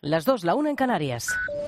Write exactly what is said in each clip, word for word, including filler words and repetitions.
Las dos, la una en Canarias.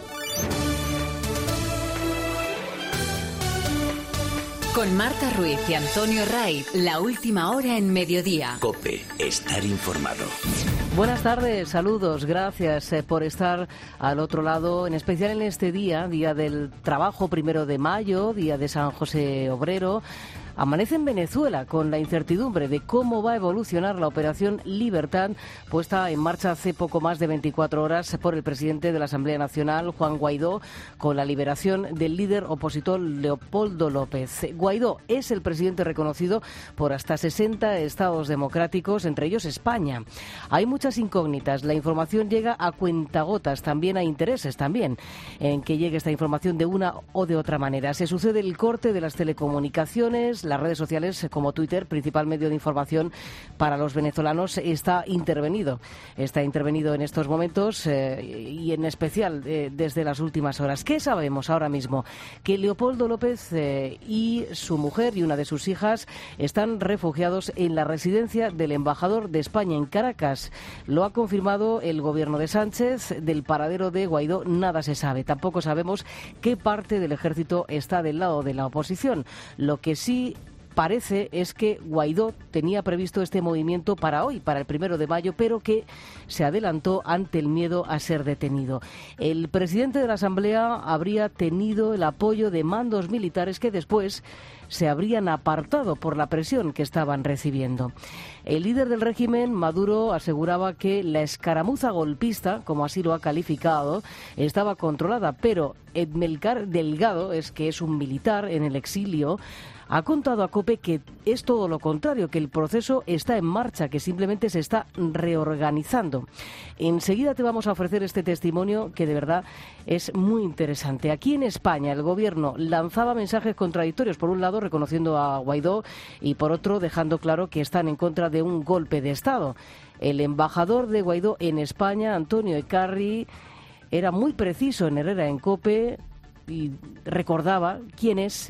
Con Marta Ruiz y Antonio Ray, la última hora en Mediodía. COPE, estar informado. Buenas tardes, saludos, gracias eh, por estar al otro lado, en especial en este día, Día del Trabajo, primero de mayo, Día de San José Obrero. Amanece en Venezuela con la incertidumbre de cómo va a evolucionar la operación Libertad, puesta en marcha hace poco más de veinticuatro horas por el presidente de la Asamblea Nacional, Juan Guaidó, con la liberación del líder opositor Leopoldo López. Guaidó es el presidente reconocido por hasta sesenta estados democráticos, entre ellos España. Hay muchas incógnitas, la información llega a cuentagotas, también hay intereses también en que llegue esta información de una o de otra manera. Se sucede el corte de las telecomunicaciones. Las redes sociales como Twitter, principal medio de información para los venezolanos, está intervenido. Está intervenido en estos momentos eh, y en especial eh, desde las últimas horas. ¿Qué sabemos ahora mismo? Que Leopoldo López eh, y su mujer y una de sus hijas están refugiados en la residencia del embajador de España en Caracas. Lo ha confirmado el gobierno de Sánchez. Del paradero de Guaidó nada se sabe. Tampoco sabemos qué parte del ejército está del lado de la oposición. Lo que sí parece es que Guaidó tenía previsto este movimiento para hoy, para el primero de mayo, pero que se adelantó ante el miedo a ser detenido. El presidente de la Asamblea habría tenido el apoyo de mandos militares que después se habrían apartado por la presión que estaban recibiendo. El líder del régimen, Maduro, aseguraba que la escaramuza golpista, como así lo ha calificado, estaba controlada, pero Edmelcar Delgado, es que es un militar en el exilio, ha contado a COPE que es todo lo contrario, que el proceso está en marcha, que simplemente se está reorganizando. Enseguida te vamos a ofrecer este testimonio que de verdad es muy interesante. Aquí en España el gobierno lanzaba mensajes contradictorios, por un lado reconociendo a Guaidó y por otro dejando claro que están en contra de un golpe de Estado. El embajador de Guaidó en España, Antonio Ecarri, era muy preciso en Herrera en COPE y recordaba quién es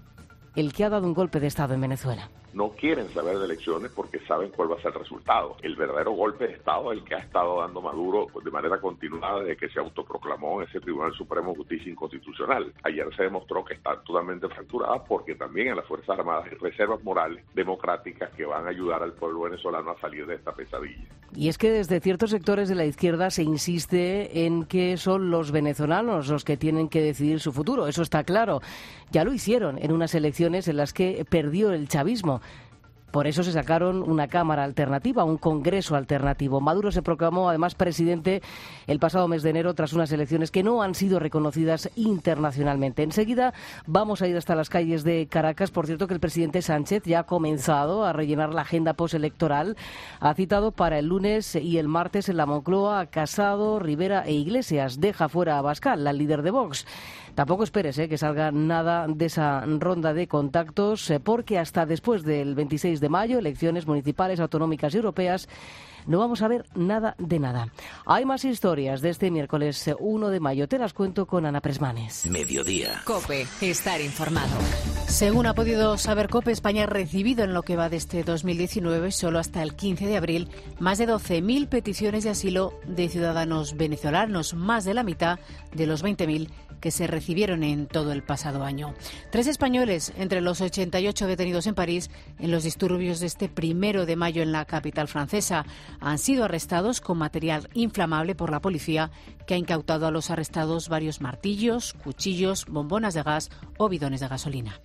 el que ha dado un golpe de Estado en Venezuela. No quieren saber de elecciones porque saben cuál va a ser el resultado. El verdadero golpe de Estado es el que ha estado dando Maduro de manera continuada desde que se autoproclamó en ese Tribunal Supremo de Justicia Inconstitucional. Ayer se demostró que está totalmente fracturada porque también en las Fuerzas Armadas hay reservas morales democráticas que van a ayudar al pueblo venezolano a salir de esta pesadilla. Y es que desde ciertos sectores de la izquierda se insiste en que son los venezolanos los que tienen que decidir su futuro. Eso está claro. Ya lo hicieron en unas elecciones en las que perdió el chavismo. Por eso se sacaron una Cámara alternativa, un Congreso alternativo. Maduro se proclamó además presidente el pasado mes de enero tras unas elecciones que no han sido reconocidas internacionalmente. Enseguida vamos a ir hasta las calles de Caracas. Por cierto que el presidente Sánchez ya ha comenzado a rellenar la agenda postelectoral. Ha citado para el lunes y el martes en la Moncloa a Casado, Rivera e Iglesias. Deja fuera a Abascal, la líder de Vox. Tampoco esperes eh, que salga nada de esa ronda de contactos, eh, porque hasta después del veintiséis de mayo, elecciones municipales, autonómicas y europeas, no vamos a ver nada de nada. Hay más historias de este miércoles uno de mayo. Te las cuento con Ana Presmanes. Mediodía. COPE, estar informado. Según ha podido saber COPE, España ha recibido en lo que va de este dos mil diecinueve, solo hasta el quince de abril, más de doce mil peticiones de asilo de ciudadanos venezolanos, más de la mitad de los veinte mil que se recibieron en todo el pasado año. Tres españoles, entre los ochenta y ocho detenidos en París, en los disturbios de este primero de mayo en la capital francesa, han sido arrestados con material inflamable por la policía, que ha incautado a los arrestados varios martillos, cuchillos, bombonas de gas o bidones de gasolina.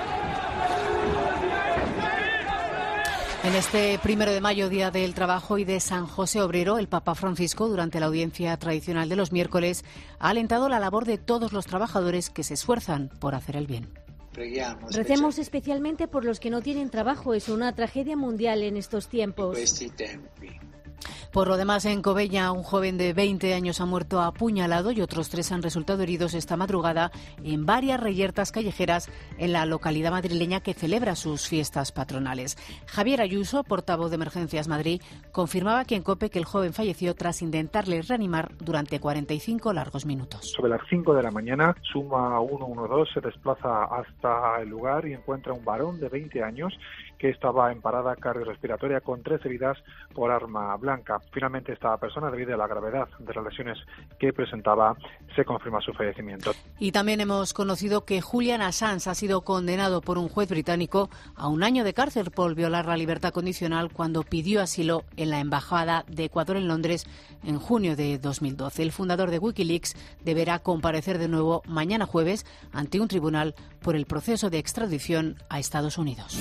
En este primero de mayo, Día del Trabajo y de San José Obrero, el Papa Francisco, durante la audiencia tradicional de los miércoles, ha alentado la labor de todos los trabajadores que se esfuerzan por hacer el bien. Recemos especialmente por los que no tienen trabajo. Es una tragedia mundial en estos tiempos. Por lo demás, en Cobeña, un joven de veinte años ha muerto apuñalado y otros tres han resultado heridos esta madrugada en varias reyertas callejeras en la localidad madrileña que celebra sus fiestas patronales. Javier Ayuso, portavoz de Emergencias Madrid, confirmaba aquí en COPE que el joven falleció tras intentarle reanimar durante cuarenta y cinco largos minutos. Sobre las cinco de la mañana, suma ciento doce, se desplaza hasta el lugar y encuentra un varón de veinte años que estaba en parada cardiorrespiratoria con tres heridas por arma blanca. Finalmente, esta persona, debido a la gravedad de las lesiones que presentaba, se confirma su fallecimiento. Y también hemos conocido que Julian Assange ha sido condenado por un juez británico a un año de cárcel por violar la libertad condicional cuando pidió asilo en la Embajada de Ecuador en Londres en junio de dos mil doce. El fundador de Wikileaks deberá comparecer de nuevo mañana jueves ante un tribunal por el proceso de extradición a Estados Unidos.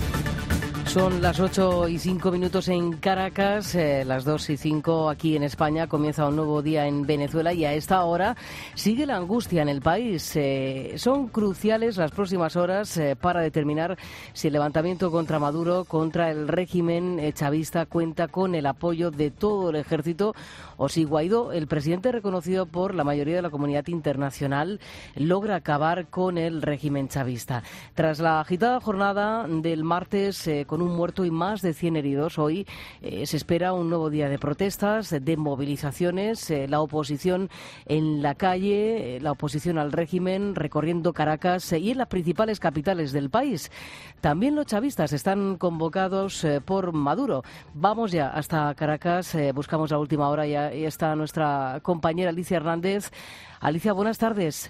Son las ocho y cinco minutos en Caracas, eh, las dos y cinco aquí en España. Comienza un nuevo día en Venezuela y a esta hora sigue la angustia en el país. Eh, son cruciales las próximas horas eh, para determinar si el levantamiento contra Maduro, contra el régimen eh, chavista, cuenta con el apoyo de todo el ejército o si Guaidó, el presidente reconocido por la mayoría de la comunidad internacional, logra acabar con el régimen chavista. Tras la agitada jornada del martes eh, con un muerto y más de cien heridos, hoy eh, se espera un nuevo día de protestas, de movilizaciones, eh, la oposición en la calle, eh, la oposición al régimen recorriendo Caracas eh, y en las principales capitales del país. También los chavistas están convocados eh, por Maduro. Vamos ya hasta Caracas, eh, buscamos la última hora y ahí está nuestra compañera Alicia Hernández. Alicia, buenas tardes.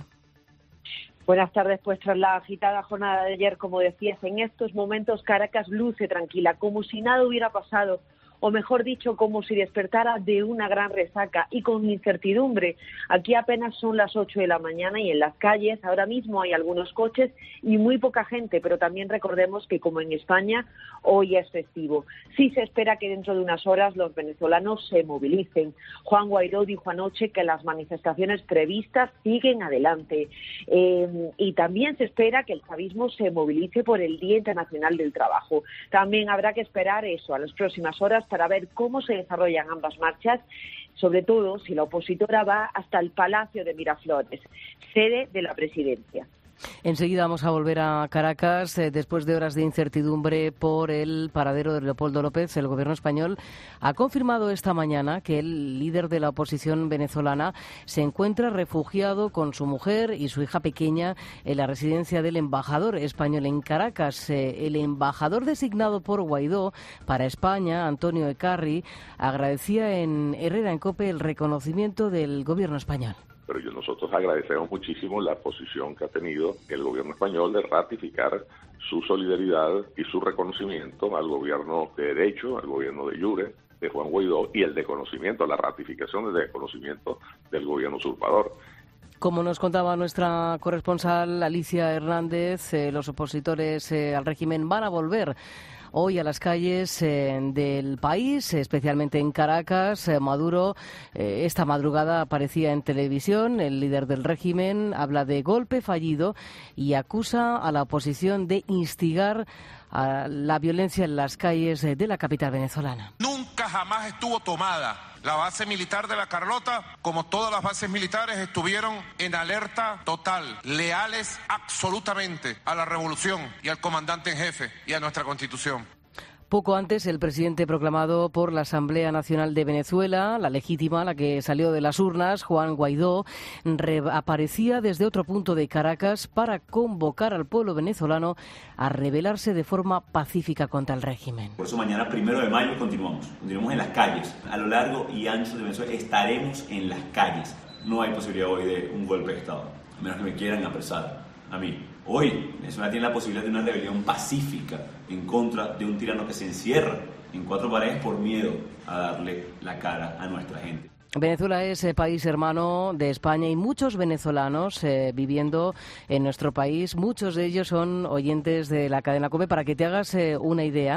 Buenas tardes, pues tras la agitada jornada de ayer, como decías, en estos momentos Caracas luce tranquila, como si nada hubiera pasado, o mejor dicho, como si despertara de una gran resaca y con incertidumbre. Aquí apenas son las ocho de la mañana y en las calles ahora mismo hay algunos coches y muy poca gente, pero también recordemos que como en España hoy es festivo. Sí se espera que dentro de unas horas los venezolanos se movilicen. Juan Guaidó dijo anoche que las manifestaciones previstas siguen adelante eh, y también se espera que el chavismo se movilice por el Día Internacional del Trabajo. También habrá que esperar eso a las próximas horas para ver cómo se desarrollan ambas marchas, sobre todo si la opositora va hasta el Palacio de Miraflores, sede de la presidencia. Enseguida vamos a volver a Caracas eh, después de horas de incertidumbre por el paradero de Leopoldo López. El gobierno español ha confirmado esta mañana que el líder de la oposición venezolana se encuentra refugiado con su mujer y su hija pequeña en la residencia del embajador español en Caracas. Eh, el embajador designado por Guaidó para España, Antonio Ecarri, agradecía en Herrera en COPE el reconocimiento del gobierno español. Pero yo, nosotros agradecemos muchísimo la posición que ha tenido el gobierno español de ratificar su solidaridad y su reconocimiento al gobierno de derecho, al gobierno de jure de Juan Guaidó y el reconocimiento, la ratificación del reconocimiento del gobierno usurpador. Como nos contaba nuestra corresponsal Alicia Hernández, eh, los opositores eh, al régimen van a volver hoy a las calles eh, del país, especialmente en Caracas. Eh, Maduro eh, esta madrugada aparecía en televisión. El líder del régimen habla de golpe fallido y acusa a la oposición de instigar a la violencia en las calles de la capital venezolana. Nunca jamás estuvo tomada la base militar de La Carlota, como todas las bases militares estuvieron en alerta total, leales absolutamente a la revolución y al comandante en jefe y a nuestra Constitución. Poco antes, el presidente proclamado por la Asamblea Nacional de Venezuela, la legítima, la que salió de las urnas, Juan Guaidó, reaparecía desde otro punto de Caracas para convocar al pueblo venezolano a rebelarse de forma pacífica contra el régimen. Por eso mañana, primero de mayo, continuamos. Continuamos en las calles. A lo largo y ancho de Venezuela estaremos en las calles. No hay posibilidad hoy de un golpe de Estado, a menos que me quieran apresar a mí. Hoy Venezuela tiene la posibilidad de una rebelión pacífica en contra de un tirano que se encierra en cuatro paredes por miedo a darle la cara a nuestra gente. Venezuela es eh, país hermano de España y muchos venezolanos eh, viviendo en nuestro país. Muchos de ellos son oyentes de la cadena COPE. Para que te hagas eh, una idea,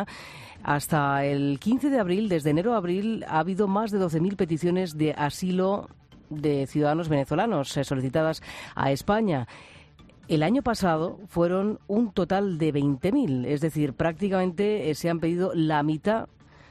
hasta el quince de abril, desde enero a abril, ha habido más de doce mil peticiones de asilo de ciudadanos venezolanos eh, solicitadas a España. El año pasado fueron un total de veinte mil, es decir, prácticamente eh, se han pedido la mitad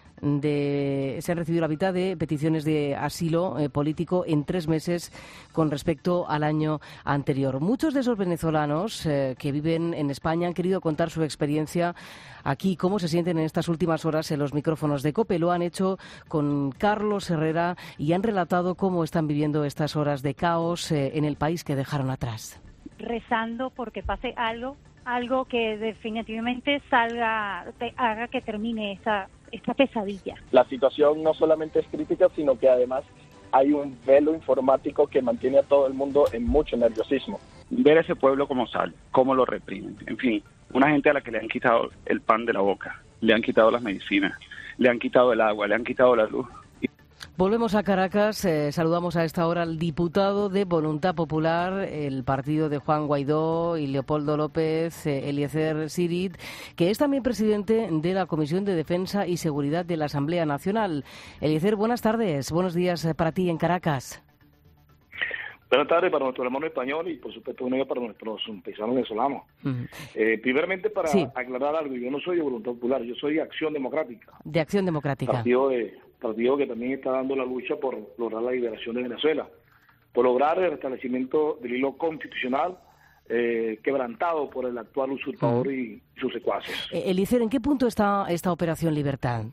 de, se han recibido la mitad de peticiones de asilo eh, político en tres meses con respecto al año anterior. Muchos de esos venezolanos eh, que viven en España han querido contar su experiencia aquí, cómo se sienten en estas últimas horas en los micrófonos de COPE. Lo han hecho con Carlos Herrera y han relatado cómo están viviendo estas horas de caos eh, en el país que dejaron atrás. Rezando porque pase algo algo que definitivamente salga, te, haga que termine esta, esta pesadilla. La situación no solamente es crítica, sino que además hay un velo informático que mantiene a todo el mundo en mucho nerviosismo. Ver a ese pueblo cómo sale, cómo lo reprimen, en fin, una gente a la que le han quitado el pan de la boca, le han quitado las medicinas, le han quitado el agua, le han quitado la luz. Volvemos a Caracas, eh, saludamos a esta hora al diputado de Voluntad Popular, el partido de Juan Guaidó y Leopoldo López, eh, Eliezer Sirit, que es también presidente de la Comisión de Defensa y Seguridad de la Asamblea Nacional. Eliezer, buenas tardes, buenos días eh, para ti en Caracas. Buenas tardes para nuestro hermano español y por supuesto buenas tardes para nuestros paisanos venezolanos. Uh-huh. eh, primeramente para sí. aclarar algo, yo no soy de Voluntad Popular, yo soy de Acción Democrática. De Acción Democrática. Partido, de, partido que también está dando la lucha por lograr la liberación de Venezuela, por lograr el restablecimiento del hilo constitucional eh, quebrantado por el actual usurpador uh-huh. y sus secuaces. Eh, Eliezer, ¿en qué punto está esta Operación Libertad?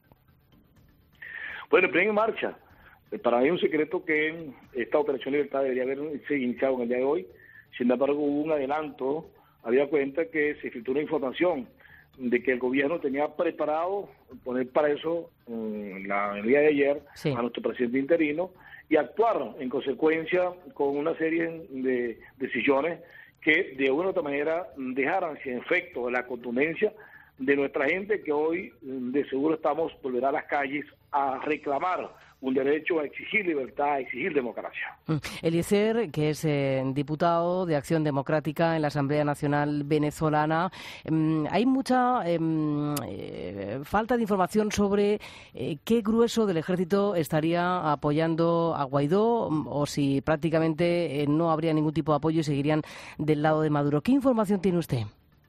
Bueno, en en marcha. Para mí es un secreto que esta Operación Libertad debería haberse iniciado en el día de hoy. Sin embargo, hubo un adelanto, había cuenta que se filtró una información de que el gobierno tenía preparado poner para eso en la el día de ayer sí. a nuestro presidente interino y actuar en consecuencia con una serie de decisiones que de una u otra manera dejaran sin efecto la contundencia de nuestra gente que hoy de seguro estamos volverá a las calles a reclamar un derecho a exigir libertad, a exigir democracia. Eliezer, que es eh, diputado de Acción Democrática en la Asamblea Nacional Venezolana, eh, hay mucha eh, eh, falta de información sobre eh, qué grueso del ejército estaría apoyando a Guaidó o si prácticamente eh, no habría ningún tipo de apoyo y seguirían del lado de Maduro. ¿Qué información tiene usted?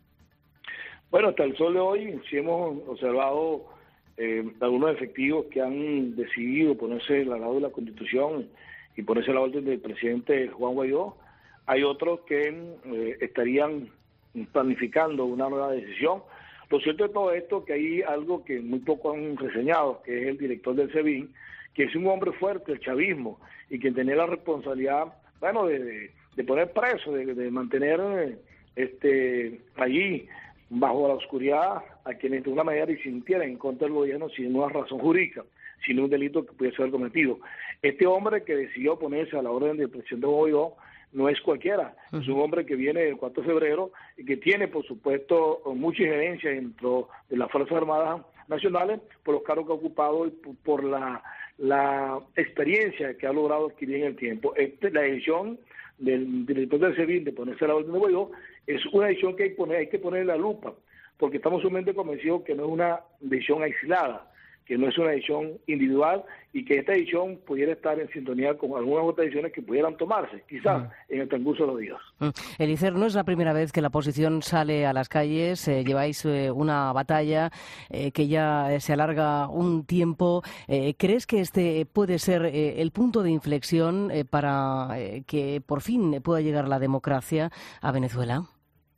Bueno, hasta el sol de hoy sí hemos observado eh, algunos efectivos que han decidido ponerse al lado de la Constitución y ponerse a la orden del presidente Juan Guaidó. Hay otros que eh, estarían planificando una nueva decisión. Lo cierto de todo esto es que hay algo que muy poco han reseñado, que es el director del SEBIN, que es un hombre fuerte, el chavismo, y quien tenía la responsabilidad, bueno, de, de, de poner preso, de, de mantener eh, este allí bajo la oscuridad a quienes de una manera disintieran en contra del gobierno sin una razón jurídica, sin un delito que pudiese ser cometido. Este hombre que decidió ponerse a la orden del presidente Guaidó no es cualquiera, uh-huh. es un hombre que viene del cuatro de febrero y que tiene, por supuesto, mucha injerencia dentro de las Fuerzas Armadas Nacionales por los cargos que ha ocupado y por la, la experiencia que ha logrado adquirir en el tiempo. Este, la decisión del director del SEBIN de ponerse a la orden de Guaidó es una decisión que hay que poner, hay que poner la lupa, porque estamos sumamente convencidos que no es una decisión aislada, que no es una decisión individual y que esta decisión pudiera estar en sintonía con algunas otras decisiones que pudieran tomarse, quizás mm. en el transcurso de los días. Mm. Eliezer, no es la primera vez que la oposición sale a las calles, eh, lleváis eh, una batalla eh, que ya eh, se alarga un tiempo. Eh, ¿Crees que este puede ser eh, el punto de inflexión eh, para eh, que por fin pueda llegar la democracia a Venezuela?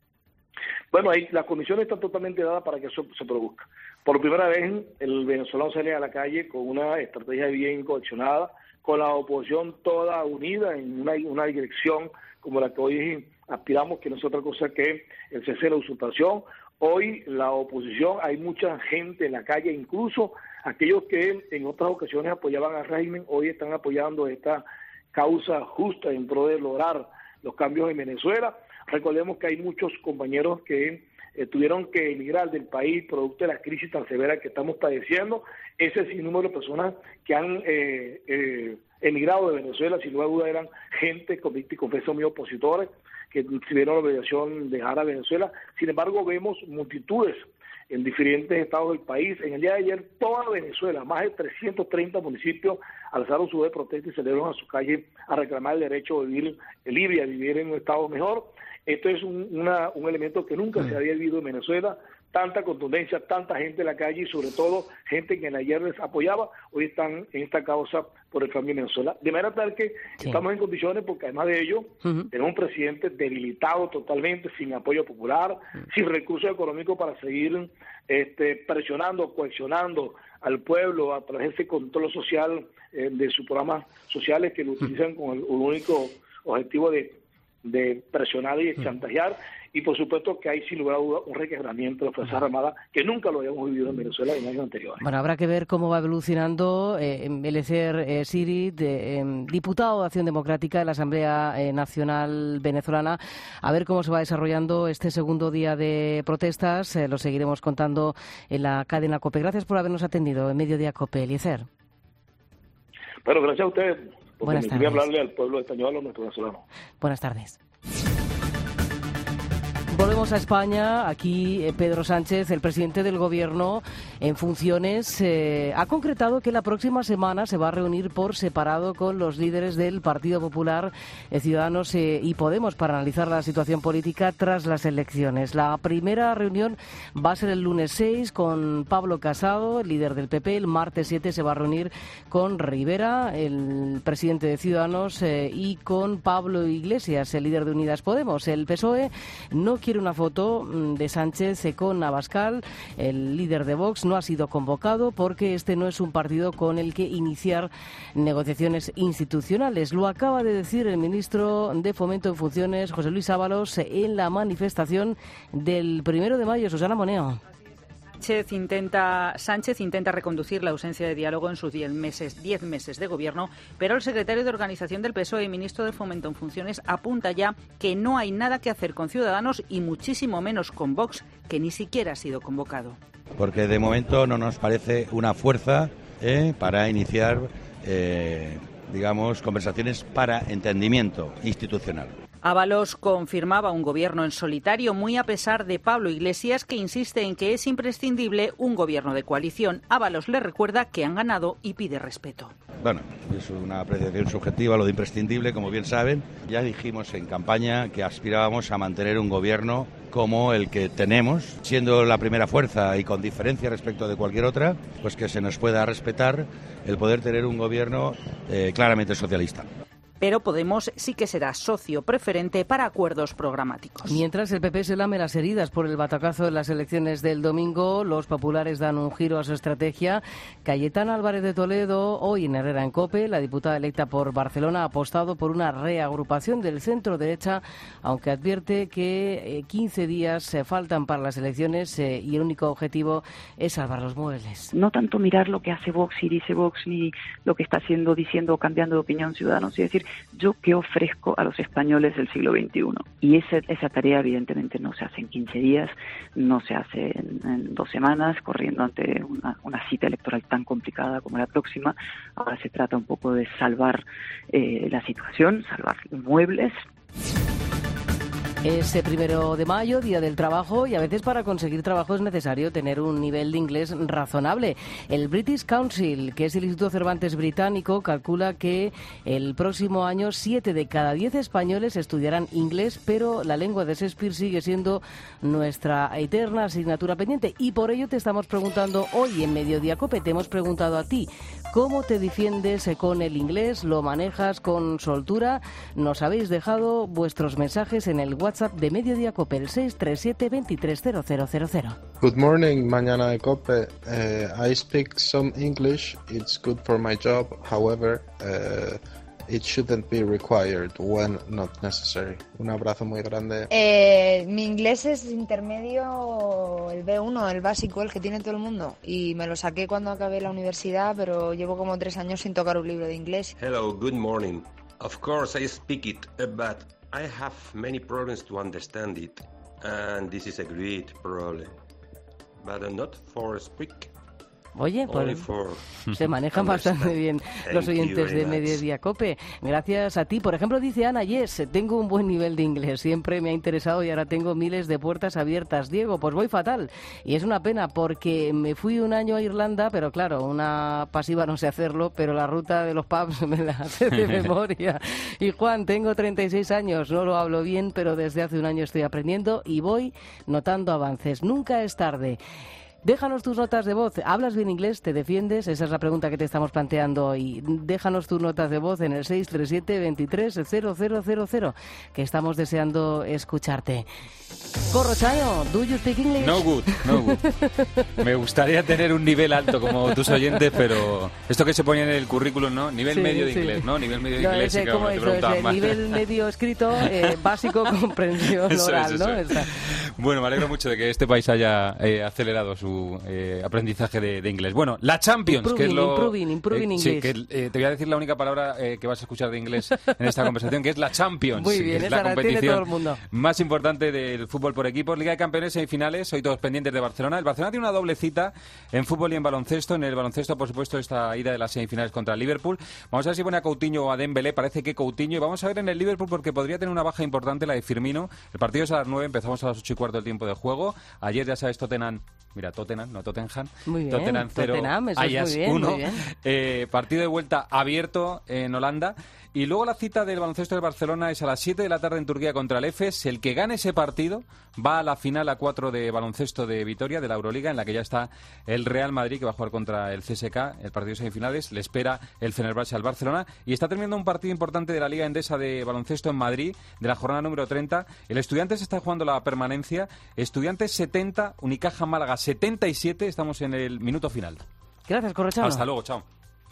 Bueno, ahí las condiciones están totalmente dadas para que eso se produzca. Por primera vez, el venezolano sale a la calle con una estrategia bien coaccionada, con la oposición toda unida en una, una dirección como la que hoy aspiramos, que no es otra cosa que el cese de la usurpación. Hoy la oposición, hay mucha gente en la calle, incluso aquellos que en otras ocasiones apoyaban al régimen, hoy están apoyando esta causa justa en pro de lograr los cambios en Venezuela. Recordemos que hay muchos compañeros que eh, tuvieron que emigrar del país producto de la crisis tan severa que estamos padeciendo. Ese sinnúmero de personas que han eh, eh, emigrado de Venezuela, sin duda eran gente, confeso muy opositores, que tuvieron la obligación de dejar a Venezuela. Sin embargo, vemos multitudes en diferentes estados del país. En el día de ayer, toda Venezuela, más de trescientos treinta municipios, alzaron su voz de protesta y salieron a su calle a reclamar el derecho a vivir libre, a vivir en un estado mejor. Esto es un, una, un elemento que nunca mm. se había vivido en Venezuela, tanta contundencia, tanta gente en la calle y sobre todo gente que en ayer les apoyaba, hoy están en esta causa por el cambio en Venezuela. De manera tal que sí. estamos en condiciones, porque además de ello, uh-huh. tenemos un presidente debilitado totalmente, sin apoyo popular, uh-huh. sin recursos económicos para seguir este, presionando, coaccionando al pueblo a través de ese control social eh, de sus programas sociales que lo utilizan uh-huh. con el, el único objetivo de de presionar y chantajear, y por supuesto que hay sin lugar a duda un requebramiento de las Fuerzas Armadas que nunca lo habíamos vivido en Venezuela en años anteriores. Bueno, habrá que ver cómo va evolucionando eh, Eliezer eh, Siri, de, eh, diputado de Acción Democrática de la Asamblea eh, Nacional Venezolana, a ver cómo se va desarrollando este segundo día de protestas. Eh, lo seguiremos contando en la cadena COPE. Gracias por habernos atendido en Mediodía COPE, Eliezer. Bueno, gracias a ustedes por Buenas permitirme tardes. hablarle al pueblo español, a nuestros venezolanos. Buenas tardes. Volvemos a España. Aquí eh, Pedro Sánchez, el presidente del Gobierno en funciones, eh, ha concretado que la próxima semana se va a reunir por separado con los líderes del Partido Popular, eh, Ciudadanos eh, y Podemos para analizar la situación política tras las elecciones. La primera reunión va a ser el lunes seis con Pablo Casado, el líder del P P. El martes siete se va a reunir con Rivera, el presidente de Ciudadanos, eh, y con Pablo Iglesias, el líder de Unidas Podemos. El P S O E no quiere una foto de Sánchez con Abascal, el líder de Vox. No ha sido convocado porque este no es un partido con el que iniciar negociaciones institucionales. Lo acaba de decir el ministro de Fomento en funciones, José Luis Ábalos, en la manifestación del primero de mayo. Susana Moneo. Sánchez intenta, Sánchez intenta reconducir la ausencia de diálogo en sus diez meses, diez meses de gobierno, pero el secretario de Organización del P S O E y ministro de Fomento en funciones apunta ya que no hay nada que hacer con Ciudadanos y muchísimo menos con Vox, que ni siquiera ha sido convocado. Porque de momento no nos parece una fuerza eh, para iniciar, eh, digamos, conversaciones para entendimiento institucional. Ábalos confirmaba un gobierno en solitario, muy a pesar de Pablo Iglesias, que insiste en que es imprescindible un gobierno de coalición. Ábalos le recuerda que han ganado y pide respeto. Bueno, es una apreciación subjetiva lo de imprescindible, como bien saben. Ya dijimos en campaña que aspirábamos a mantener un gobierno como el que tenemos, siendo la primera fuerza y con diferencia respecto de cualquier otra, pues que se nos pueda respetar el poder tener un gobierno eh, claramente socialista. Pero Podemos sí que será socio preferente para acuerdos programáticos. Mientras el P P se lame las heridas por el batacazo de las elecciones del domingo, los populares dan un giro a su estrategia. Cayetana Álvarez de Toledo, hoy en Herrera en COPE, la diputada electa por Barcelona, ha apostado por una reagrupación del centro-derecha, aunque advierte que quince días se faltan para las elecciones eh, y el único objetivo es salvar los muebles. No tanto mirar lo que hace Vox y dice Vox, ni lo que está haciendo, diciendo o cambiando de opinión Ciudadanos, es decir, yo qué ofrezco a los españoles del siglo veintiuno. Y esa, esa tarea evidentemente no se hace en quince días, no se hace en, en dos semanas, corriendo ante una, una cita electoral tan complicada como la próxima. Ahora se trata un poco de salvar eh, la situación, salvar los muebles. Es el primero de mayo, Día del Trabajo, y a veces para conseguir trabajo es necesario tener un nivel de inglés razonable. El British Council, que es el Instituto Cervantes británico, calcula que el próximo año siete de cada diez españoles estudiarán inglés, pero la lengua de Shakespeare sigue siendo nuestra eterna asignatura pendiente. Y por ello te estamos preguntando hoy en Mediodía COPE, te hemos preguntado a ti, ¿cómo te defiendes con el inglés? ¿Lo manejas con soltura? Nos habéis dejado vuestros mensajes en el WhatsApp de Mediodía COPE, el seis tres siete, veintitrés cero cero cero cero. Good morning, Mañana de COPE. Uh, I speak some English. It's good for my job. However, uh, it shouldn't be required when not necessary. Un abrazo muy grande. Eh, mi inglés es intermedio, el B uno, el básico, el que tiene todo el mundo. Y me lo saqué cuando acabé la universidad, pero llevo como tres años sin tocar un libro de inglés. Hello, good morning. Of course I speak it, but I have many problems to understand it, and this is a great problem, but not for speak. Oye, pues se manejan bastante bien los oyentes de Mediodía COPE. Gracias a ti. Por ejemplo, dice Ana, yes, tengo un buen nivel de inglés. Siempre me ha interesado y ahora tengo miles de puertas abiertas. Diego, pues voy fatal. Y es una pena porque me fui un año a Irlanda, pero claro, una pasiva no sé hacerlo, pero la ruta de los pubs me la sé de memoria. Y Juan, tengo treinta y seis años, no lo hablo bien, pero desde hace un año estoy aprendiendo y voy notando avances. Nunca es tarde. Déjanos tus notas de voz. ¿Hablas bien inglés? ¿Te defiendes? Esa es la pregunta que te estamos planteando hoy. Déjanos tus notas de voz en el seis tres siete, veintitrés, cero cero cero cero, que estamos deseando escucharte. Corrochano, ¿do you speak English? No good, no good. Me gustaría tener un nivel alto como tus oyentes, pero esto que se pone en el currículum, ¿no? Nivel Sí, medio de sí. inglés, ¿no? Nivel medio de No, inglés. ese, y que ¿cómo te es? preguntaban Ese más. nivel medio escrito, eh, básico, comprensión Eso oral, es, ¿no? eso es. Esa. Bueno, me alegro mucho de que este país haya eh, acelerado su eh, aprendizaje de, de inglés. Bueno, la Champions, Improving, que es lo... improving, improving eh, sí, English. que eh, te voy a decir la única palabra eh, que vas a escuchar de inglés en esta conversación, que es la Champions. Muy bien, que es esa la la tiene competición todo el mundo. más importante del fútbol por equipos. Liga de Campeones, semifinales, hoy todos pendientes de Barcelona. El Barcelona tiene una doble cita en fútbol y en baloncesto. En el baloncesto, por supuesto, esta ida de las semifinales contra el Liverpool. Vamos a ver si pone a Coutinho o a Dembélé. Parece que Coutinho. Y vamos a ver en el Liverpool porque podría tener una baja importante la de Firmino. El partido es a las nueve, empezamos a las ocho y cuarto del tiempo de juego. Ayer, ya sabes, Tottenham... Mira, Tottenham, no Tottenham. Muy bien, Tottenham cero, Tottenham, eso es Ajax muy bien, uno. muy bien. Eh, partido de vuelta abierto en Holanda. Y luego la cita del baloncesto de Barcelona es a las siete de la tarde en Turquía contra el Efes. El que gane ese partido va a la final a cuatro de baloncesto de Vitoria, de la Euroliga, en la que ya está el Real Madrid, que va a jugar contra el C S K, el partido de semifinales. Le espera el Fenerbahce al Barcelona. Y está terminando un partido importante de la Liga Endesa de baloncesto en Madrid, de la jornada número treinta. El Estudiantes está jugando la permanencia. Estudiantes setenta, Unicaja Málaga setenta y siete. Estamos en el minuto final. Gracias, Corrochano. Hasta luego, chao.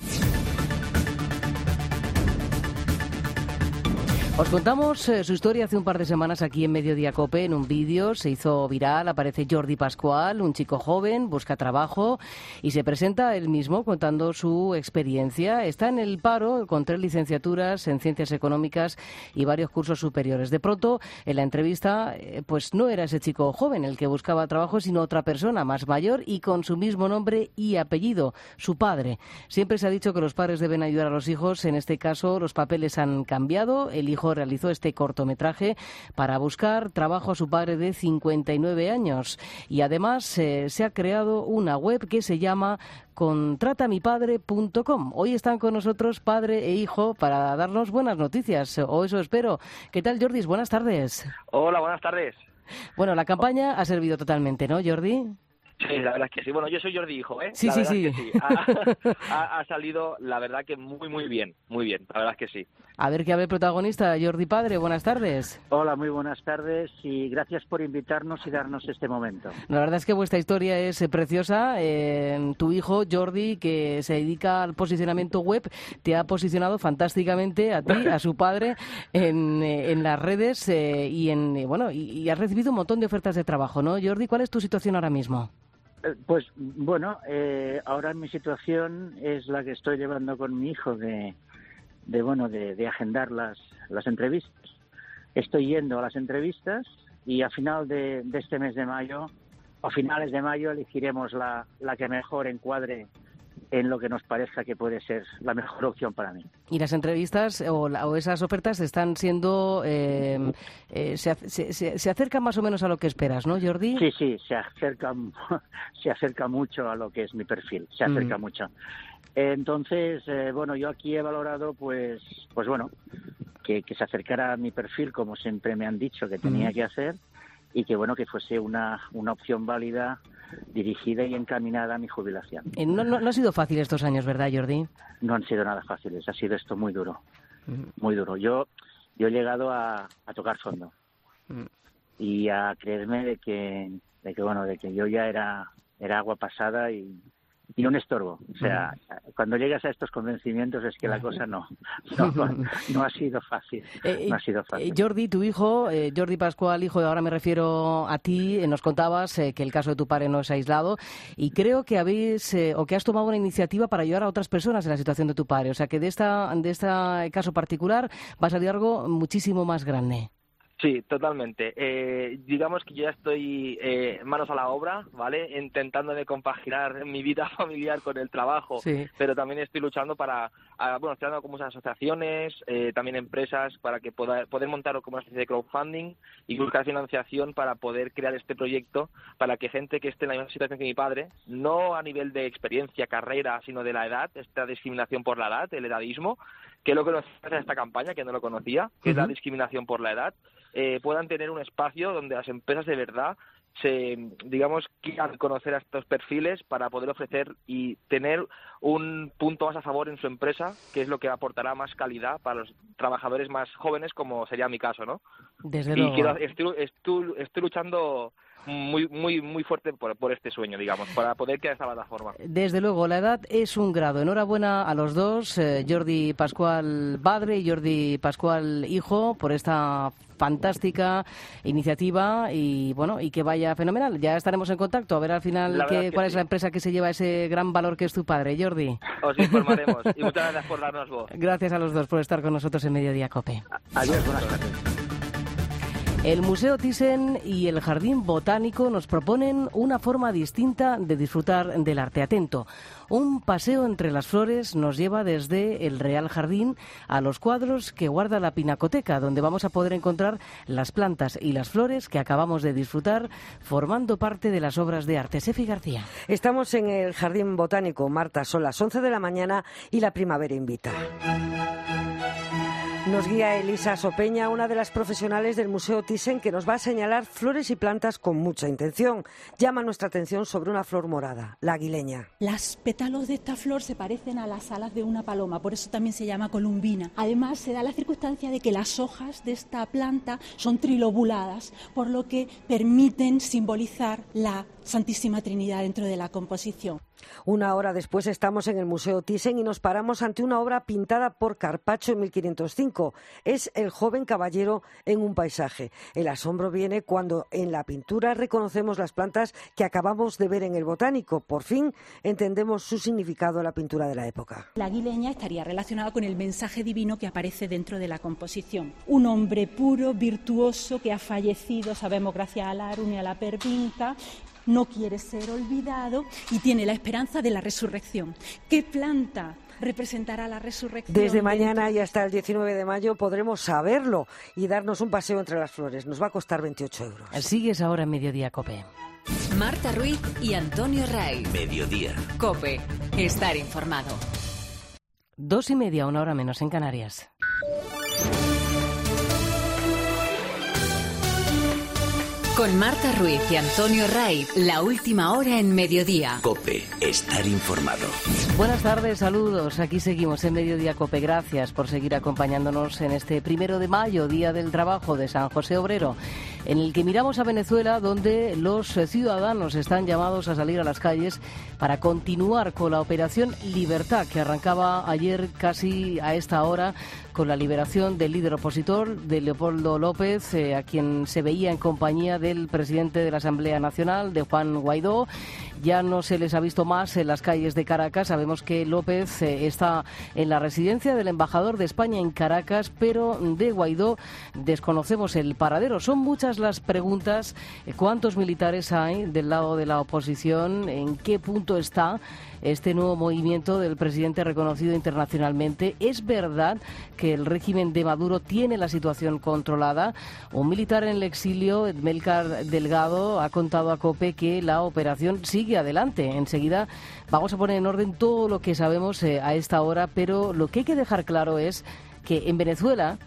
Os contamos eh, su historia hace un par de semanas aquí en Mediodía Cope, en un vídeo, se hizo viral, aparece Jordi Pascual, un chico joven, busca trabajo y se presenta él mismo contando su experiencia. Está en el paro con tres licenciaturas en Ciencias Económicas y varios cursos superiores. De pronto, en la entrevista, eh, pues no era ese chico joven el que buscaba trabajo, sino otra persona más mayor y con su mismo nombre y apellido, su padre. Siempre se ha dicho que los padres deben ayudar a los hijos, en este caso los papeles han cambiado, el hijo realizó este cortometraje para buscar trabajo a su padre de cincuenta y nueve años y además eh, se ha creado una web que se llama contrata mi padre punto com. Hoy están con nosotros padre e hijo para darnos buenas noticias, o eso espero. ¿Qué tal, Jordi? Buenas tardes. Hola, buenas tardes. Bueno, la campaña ha servido totalmente, ¿no, Jordi? Sí, la verdad es que sí. Bueno, yo soy Jordi Hijo, ¿eh? Sí, la sí, verdad sí. Es que sí. Ha, ha, ha salido, la verdad que muy, muy bien, muy bien. La verdad es que sí. A ver qué hable el protagonista, Jordi Padre. Buenas tardes. Hola, muy buenas tardes y gracias por invitarnos y darnos este momento. La verdad es que vuestra historia es eh, preciosa. Eh, tu hijo, Jordi, que se dedica al posicionamiento web, te ha posicionado fantásticamente a ti, a su padre, en, eh, en las redes eh, y, en, eh, bueno, y, y has recibido un montón de ofertas de trabajo, ¿no, Jordi? ¿Cuál es tu situación ahora mismo? Pues bueno, eh, ahora mi situación es la que estoy llevando con mi hijo de, de bueno, de, de agendar las, las entrevistas. Estoy yendo a las entrevistas y a final de, de este mes de mayo, a finales de mayo, elegiremos la, la que mejor encuadre en lo que nos parezca que puede ser la mejor opción para mí. Y las entrevistas o, la, o esas ofertas están siendo, eh, eh, se, se, se acercan más o menos a lo que esperas, ¿no, Jordi? Sí, sí, se acerca, se acerca mucho a lo que es mi perfil, se acerca mm. mucho. Entonces, eh, bueno, yo aquí he valorado, pues, pues bueno, que, que se acercara a mi perfil, como siempre me han dicho que tenía mm. que hacer, y que bueno, que fuese una, una opción válida, dirigida y encaminada a mi jubilación. Eh, no, no, no ha sido fácil estos años, ¿verdad, Jordi? No han sido nada fáciles, ha sido esto muy duro, mm. muy duro. Yo, yo he llegado a, a tocar fondo mm. y a creerme de que, de que bueno, de que yo ya era, era agua pasada y, y un estorbo. O sea, mm. cuando llegas a estos convencimientos es que la cosa no, no, no ha sido fácil. Eh, no ha sido fácil. Eh, Jordi, tu hijo, eh, Jordi Pascual, hijo, ahora me refiero a ti, eh, nos contabas eh, que el caso de tu padre no es aislado y creo que habéis eh, o que has tomado una iniciativa para ayudar a otras personas en la situación de tu padre. O sea, que de esta de este caso particular va a salir algo muchísimo más grande. Sí, totalmente. Eh, digamos que yo ya estoy eh, manos a la obra, ¿vale? Intentando de compaginar mi vida familiar con el trabajo, sí. Pero también estoy luchando para, a, bueno, estoy hablando con muchas asociaciones, eh, también empresas, para que pueda, poder montar como una especie de crowdfunding y buscar financiación para poder crear este proyecto, para que gente que esté en la misma situación que mi padre, no a nivel de experiencia, carrera, sino de la edad, esta discriminación por la edad, el edadismo, que es lo que nos hace esta campaña, que no lo conocía, que uh-huh. es la discriminación por la edad, eh, puedan tener un espacio donde las empresas de verdad se, digamos, quieran conocer a estos perfiles para poder ofrecer y tener un punto más a favor en su empresa, que es lo que aportará más calidad para los trabajadores más jóvenes, como sería mi caso, ¿no? Desde y luego. quiero, estoy, estoy, estoy luchando muy muy muy fuerte por, por este sueño, digamos, para poder crear esta plataforma. Desde luego, la edad es un grado. Enhorabuena a los dos, eh, Jordi Pascual padre y Jordi Pascual hijo, por esta fantástica iniciativa y bueno, y que vaya fenomenal. Ya estaremos en contacto a ver al final qué, cuál sí. es la empresa que se lleva ese gran valor que es tu padre, Jordi. Os informaremos y muchas gracias por darnos voz. Gracias a los dos por estar con nosotros en Mediodía COPE. Adiós, buenas tardes. El Museo Thyssen y el Jardín Botánico nos proponen una forma distinta de disfrutar del arte. Atento, un paseo entre las flores nos lleva desde el Real Jardín a los cuadros que guarda la Pinacoteca, donde vamos a poder encontrar las plantas y las flores que acabamos de disfrutar formando parte de las obras de arte. Sefi García. Estamos en el Jardín Botánico, Marta, son las once de la mañana y la primavera invita. Nos guía Elisa Sopeña, una de las profesionales del Museo Thyssen, que nos va a señalar flores y plantas con mucha intención. Llama nuestra atención sobre una flor morada, la aguileña. Las pétalos de esta flor se parecen a las alas de una paloma, por eso también se llama columbina. Además, se da la circunstancia de que las hojas de esta planta son trilobuladas, por lo que permiten simbolizar la Santísima Trinidad dentro de la composición. Una hora después estamos en el Museo Thyssen y nos paramos ante una obra pintada por Carpaccio en mil quinientos cinco. Es El joven caballero en un paisaje. El asombro viene cuando en la pintura reconocemos las plantas que acabamos de ver en el Botánico. Por fin entendemos su significado en la pintura de la época. La aguileña estaría relacionada con el mensaje divino que aparece dentro de la composición. Un hombre puro, virtuoso, que ha fallecido, sabemos, gracias a la Arun y a la Pervinca. No quiere ser olvidado y tiene la esperanza de la resurrección. ¿Qué planta representará la resurrección? Desde mañana y hasta el diecinueve de mayo podremos saberlo y darnos un paseo entre las flores. Nos va a costar veintiocho euros. Sigues ahora en Mediodía COPE. Marta Ruiz y Antonio Ray. Mediodía. COPE. Estar informado. Dos y media, una hora menos en Canarias. Con Marta Ruiz y Antonio Ray, la última hora en Mediodía. COPE, estar informado. Buenas tardes, saludos. Aquí seguimos en Mediodía COPE. Gracias por seguir acompañándonos en este primero de mayo, Día del Trabajo de San José Obrero, en el que miramos a Venezuela, donde los ciudadanos están llamados a salir a las calles para continuar con la Operación Libertad, que arrancaba ayer casi a esta hora con la liberación del líder opositor, de Leopoldo López, eh, a quien se veía en compañía del presidente de la Asamblea Nacional, de Juan Guaidó. Ya no se les ha visto más en las calles de Caracas. Sabemos que López eh, está en la residencia del embajador de España en Caracas, pero de Guaidó desconocemos el paradero. Son muchas las preguntas. ¿Cuántos militares hay del lado de la oposición? ¿En qué punto está este nuevo movimiento del presidente reconocido internacionalmente? ¿Es verdad que el régimen de Maduro tiene la situación controlada? Un militar en el exilio, Edmelcar Delgado, ha contado a COPE que la operación sigue adelante. Enseguida vamos a poner en orden todo lo que sabemos eh, a esta hora, pero lo que hay que dejar claro es que en Venezuela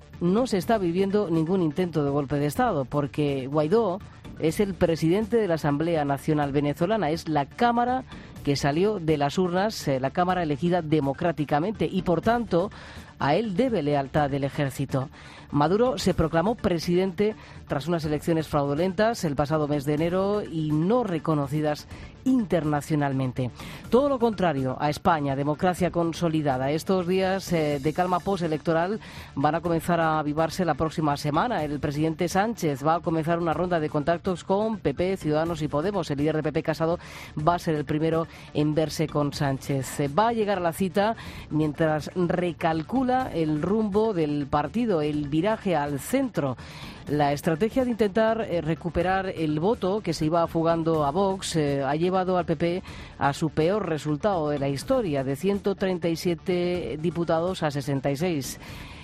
no se está viviendo ningún intento de golpe de Estado, porque Guaidó es el presidente de la Asamblea Nacional Venezolana, es la Cámara que salió de las urnas, eh, la Cámara elegida democráticamente, y por tanto a él debe lealtad del ejército. Maduro se proclamó presidente tras unas elecciones fraudulentas el pasado mes de enero y no reconocidas internacionalmente. Todo lo contrario a España, democracia consolidada. Estos días eh, de calma postelectoral van a comenzar a avivarse la próxima semana. El presidente Sánchez va a comenzar una ronda de contactos con P P, Ciudadanos y Podemos. El líder de P P, Casado, va a ser el primero en verse con Sánchez. Eh, va a llegar a la cita mientras recalcula el rumbo del partido, el viraje al centro. La estrategia de intentar eh, recuperar el voto que se iba fugando a Vox eh, ha llevado al P P a su peor resultado de la historia, de ciento treinta y siete diputados a sesenta y seis.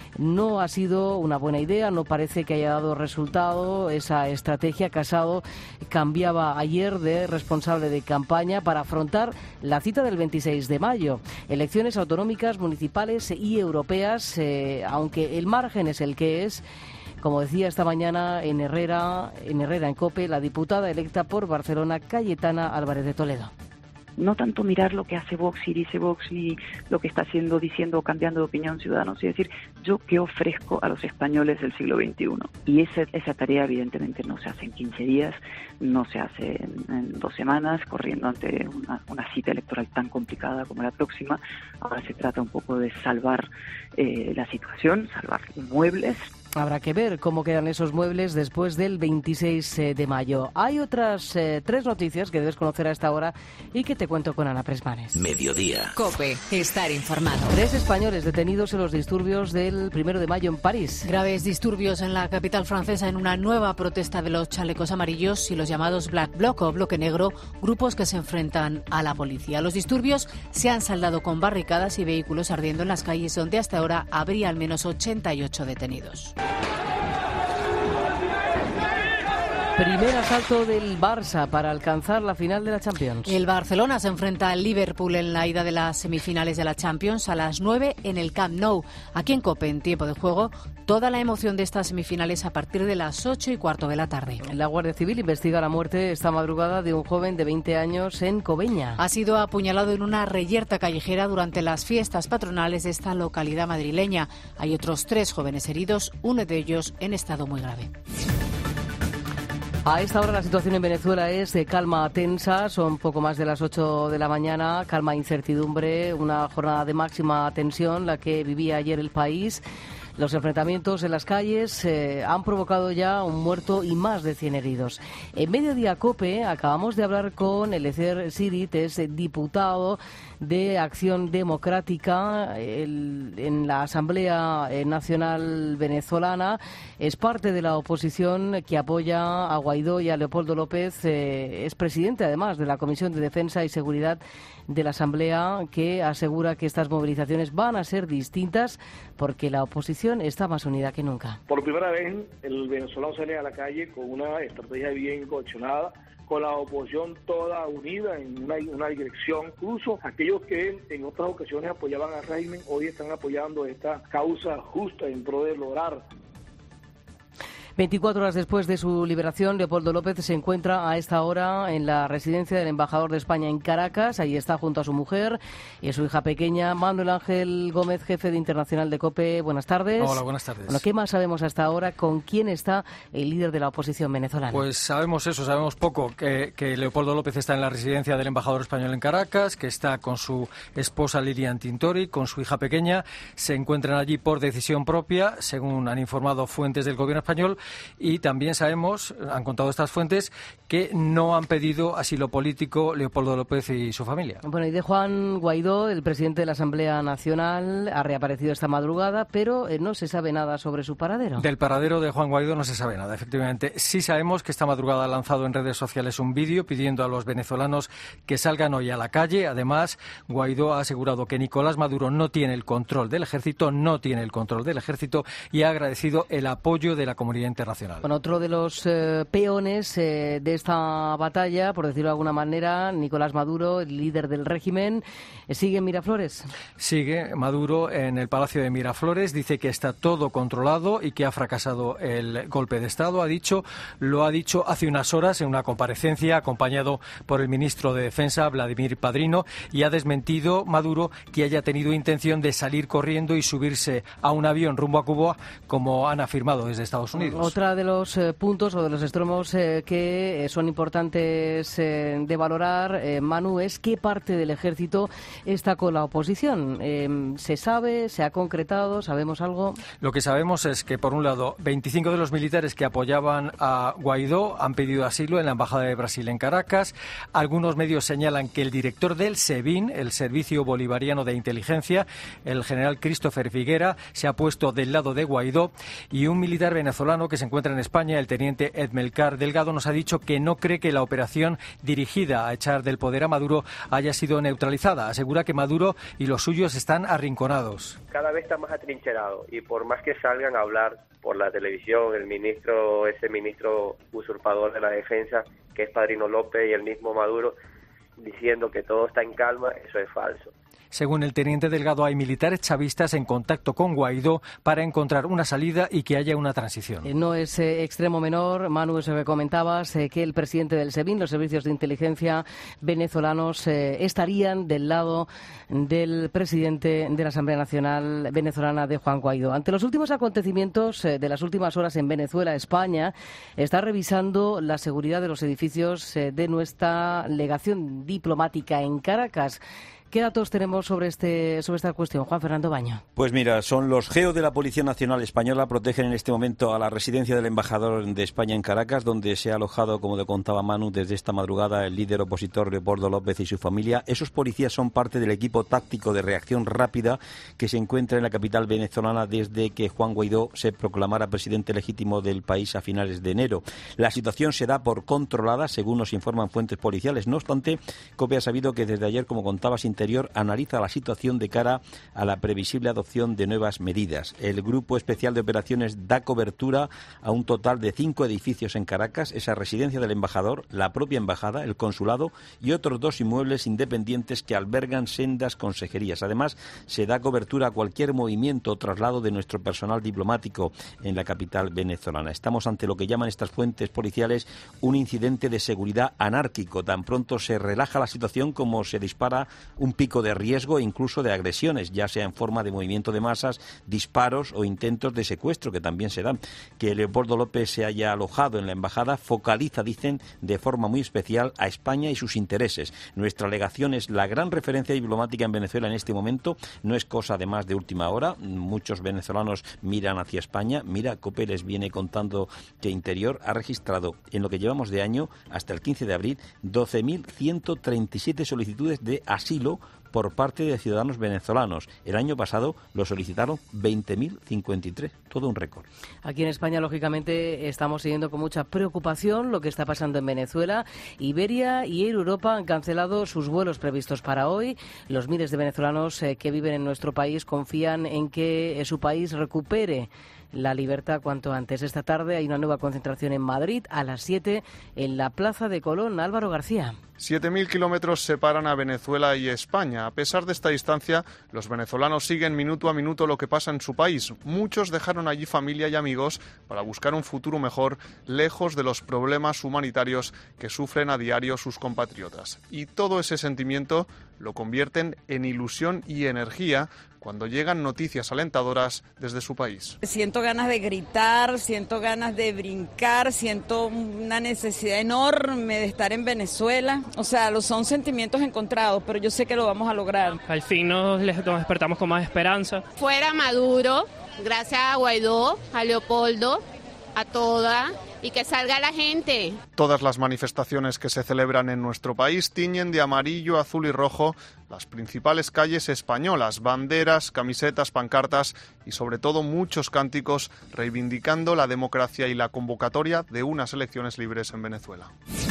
No ha sido una buena idea, no parece que haya dado resultado esa estrategia. Casado cambiaba ayer de responsable de campaña para afrontar la cita del veintiséis de mayo. Elecciones autonómicas, municipales y europeas, eh, aunque el margen es el que es. Como decía esta mañana en Herrera, en Herrera, en COPE, la diputada electa por Barcelona, Cayetana Álvarez de Toledo. No tanto mirar lo que hace Vox y dice Vox, ni lo que está haciendo, diciendo o cambiando de opinión Ciudadanos, es decir, yo qué ofrezco a los españoles del siglo veintiuno. Y esa, esa tarea evidentemente no se hace en quince días, no se hace en, en dos semanas, corriendo ante una, una cita electoral tan complicada como la próxima. Ahora se trata un poco de salvar eh, la situación, salvar muebles. Habrá que ver cómo quedan esos muebles después del veintiséis de mayo. Hay otras eh, tres noticias que debes conocer a esta hora y que te cuento con Ana Presmanes. Mediodía. COPE. Estar informado. Tres españoles detenidos en los disturbios del primero de mayo en París. Graves disturbios en la capital francesa en una nueva protesta de los chalecos amarillos y los llamados Black Bloc o Bloque Negro, grupos que se enfrentan a la policía. Los disturbios se han saldado con barricadas y vehículos ardiendo en las calles, donde hasta ahora habría al menos ochenta y ocho detenidos. Primer asalto del Barça para alcanzar la final de la Champions. El Barcelona se enfrenta al Liverpool en la ida de las semifinales de la Champions a las nueve en el Camp Nou. Aquí en COPE, en tiempo de juego, toda la emoción de estas semifinales a partir de las ocho y cuarto de la tarde. La Guardia Civil investiga la muerte esta madrugada de un joven de veinte años en Cobeña. Ha sido apuñalado en una reyerta callejera durante las fiestas patronales de esta localidad madrileña. Hay otros tres jóvenes heridos, uno de ellos en estado muy grave. A esta hora la situación en Venezuela es de calma tensa, son poco más de las ocho de la mañana, calma e incertidumbre, una jornada de máxima tensión la que vivía ayer el país. Los enfrentamientos en las calles eh, han provocado ya un muerto y más de cien heridos. En Mediodía COPE acabamos de hablar con Eliezer Sirit, es diputado de Acción Democrática el, en la Asamblea Nacional Venezolana. Es parte de la oposición que apoya a Guaidó y a Leopoldo López. Eh, es presidente, además, de la Comisión de Defensa y Seguridad de la Asamblea, que asegura que estas movilizaciones van a ser distintas porque la oposición está más unida que nunca. Por primera vez el venezolano sale a la calle con una estrategia bien cohesionada, con la oposición toda unida en una, una dirección. Incluso aquellos que en otras ocasiones apoyaban al régimen hoy están apoyando esta causa justa en pro de lograr. veinticuatro horas después de su liberación, Leopoldo López se encuentra a esta hora en la residencia del embajador de España en Caracas. Allí está junto a su mujer y a su hija pequeña. Manuel Ángel Gómez, jefe de Internacional de COPE. Buenas tardes. Hola, buenas tardes. Bueno, ¿qué más sabemos hasta ahora? ¿Con quién está el líder de la oposición venezolana? Pues sabemos eso, sabemos poco. Que, que Leopoldo López está en la residencia del embajador español en Caracas, que está con su esposa Lilian Tintori, con su hija pequeña. Se encuentran allí por decisión propia, según han informado fuentes del gobierno español. Y también sabemos, han contado estas fuentes, que no han pedido asilo político Leopoldo López y su familia. Bueno, y de Juan Guaidó, el presidente de la Asamblea Nacional, ha reaparecido esta madrugada, pero eh, no se sabe nada sobre su paradero. Del paradero de Juan Guaidó no se sabe nada, efectivamente. Sí sabemos que esta madrugada ha lanzado en redes sociales un vídeo pidiendo a los venezolanos que salgan hoy a la calle. Además, Guaidó ha asegurado que Nicolás Maduro no tiene el control del ejército, no tiene el control del ejército y ha agradecido el apoyo de la comunidad internacional. Bueno, otro de los eh, peones eh, de esta batalla, por decirlo de alguna manera, Nicolás Maduro, el líder del régimen, eh, ¿sigue en Miraflores? Sigue Maduro en el Palacio de Miraflores, dice que está todo controlado y que ha fracasado el golpe de Estado. Ha dicho, lo ha dicho hace unas horas en una comparecencia acompañado por el ministro de Defensa, Vladimir Padrino, y ha desmentido Maduro que haya tenido intención de salir corriendo y subirse a un avión rumbo a Cuba, como han afirmado desde Estados Unidos. Otra de los eh, puntos o de los extremos eh, que eh, son importantes eh, de valorar, eh, Manu, es qué parte del ejército está con la oposición. Eh, ¿Se sabe? ¿Se ha concretado? ¿Sabemos algo? Lo que sabemos es que, por un lado, veinticinco de los militares que apoyaban a Guaidó han pedido asilo en la Embajada de Brasil en Caracas. Algunos medios señalan que el director del SEBIN, el Servicio Bolivariano de Inteligencia, el general Christopher Figuera, se ha puesto del lado de Guaidó, y un militar venezolano que se encuentra en España, el teniente Edmelcar Delgado, nos ha dicho que no cree que la operación dirigida a echar del poder a Maduro haya sido neutralizada. Asegura que Maduro y los suyos están arrinconados. Cada vez está más atrincherado y por más que salgan a hablar por la televisión, el ministro, ese ministro usurpador de la defensa, que es Padrino López, y el mismo Maduro, diciendo que todo está en calma, eso es falso. Según el teniente Delgado, hay militares chavistas en contacto con Guaidó para encontrar una salida y que haya una transición. No es eh, extremo menor, Manu, eso que comentabas, eh, que el presidente del SEBIN, los servicios de inteligencia venezolanos, eh, estarían del lado del presidente de la Asamblea Nacional venezolana, de Juan Guaidó. Ante los últimos acontecimientos eh, de las últimas horas en Venezuela, España está revisando la seguridad de los edificios eh, de nuestra legación diplomática en Caracas. ¿Qué datos tenemos sobre este sobre esta cuestión, Juan Fernando Baño? Pues mira, son los G E O de la Policía Nacional Española, protegen en este momento a la residencia del embajador de España en Caracas, donde se ha alojado, como le contaba Manu, desde esta madrugada el líder opositor Leopoldo López y su familia. Esos policías son parte del equipo táctico de reacción rápida que se encuentra en la capital venezolana desde que Juan Guaidó se proclamara presidente legítimo del país a finales de enero. La situación se da por controlada, según nos informan fuentes policiales. No obstante, COPE ha sabido que desde ayer, como contabas, Interior analiza la situación de cara a la previsible adopción de nuevas medidas. El Grupo Especial de Operaciones da cobertura a un total de cinco edificios en Caracas, esa residencia del embajador, la propia embajada, el consulado y otros dos inmuebles independientes que albergan sendas consejerías. Además, se da cobertura a cualquier movimiento o traslado de nuestro personal diplomático en la capital venezolana. Estamos ante lo que llaman estas fuentes policiales un incidente de seguridad anárquico. Tan pronto se relaja la situación como se dispara un pico de riesgo e incluso de agresiones, ya sea en forma de movimiento de masas, disparos o intentos de secuestro, que también se dan. Que Leopoldo López se haya alojado en la embajada focaliza, dicen, de forma muy especial a España y sus intereses. Nuestra legación es la gran referencia diplomática en Venezuela en este momento, no es cosa además de última hora. Muchos venezolanos miran hacia España. Mira, COPE les viene contando que Interior ha registrado en lo que llevamos de año, hasta el quince de abril, doce mil ciento treinta y siete solicitudes de asilo por parte de ciudadanos venezolanos. El año pasado lo solicitaron veinte mil cincuenta y tres, todo un récord. Aquí en España, lógicamente, estamos siguiendo con mucha preocupación lo que está pasando en Venezuela. Iberia y Air Europa han cancelado sus vuelos previstos para hoy. Los miles de venezolanos eh, que viven en nuestro país confían en que eh, su país recupere la libertad cuanto antes. Esta tarde hay una nueva concentración en Madrid a las siete en la Plaza de Colón. Álvaro García. siete mil kilómetros separan a Venezuela y España. A pesar de esta distancia, los venezolanos siguen minuto a minuto lo que pasa en su país. Muchos dejaron allí familia y amigos para buscar un futuro mejor, lejos de los problemas humanitarios que sufren a diario sus compatriotas. Y todo ese sentimiento lo convierten en ilusión y energía cuando llegan noticias alentadoras desde su país. Siento ganas de gritar, siento ganas de brincar, siento una necesidad enorme de estar en Venezuela. O sea, son sentimientos encontrados, pero yo sé que lo vamos a lograr. Al fin nos, nos despertamos con más esperanza. Fuera Maduro, gracias a Guaidó, a Leopoldo, a toda, y que salga la gente. Todas las manifestaciones que se celebran en nuestro país tiñen de amarillo, azul y rojo las principales calles españolas, banderas, camisetas, pancartas y sobre todo muchos cánticos reivindicando la democracia y la convocatoria de unas elecciones libres en Venezuela.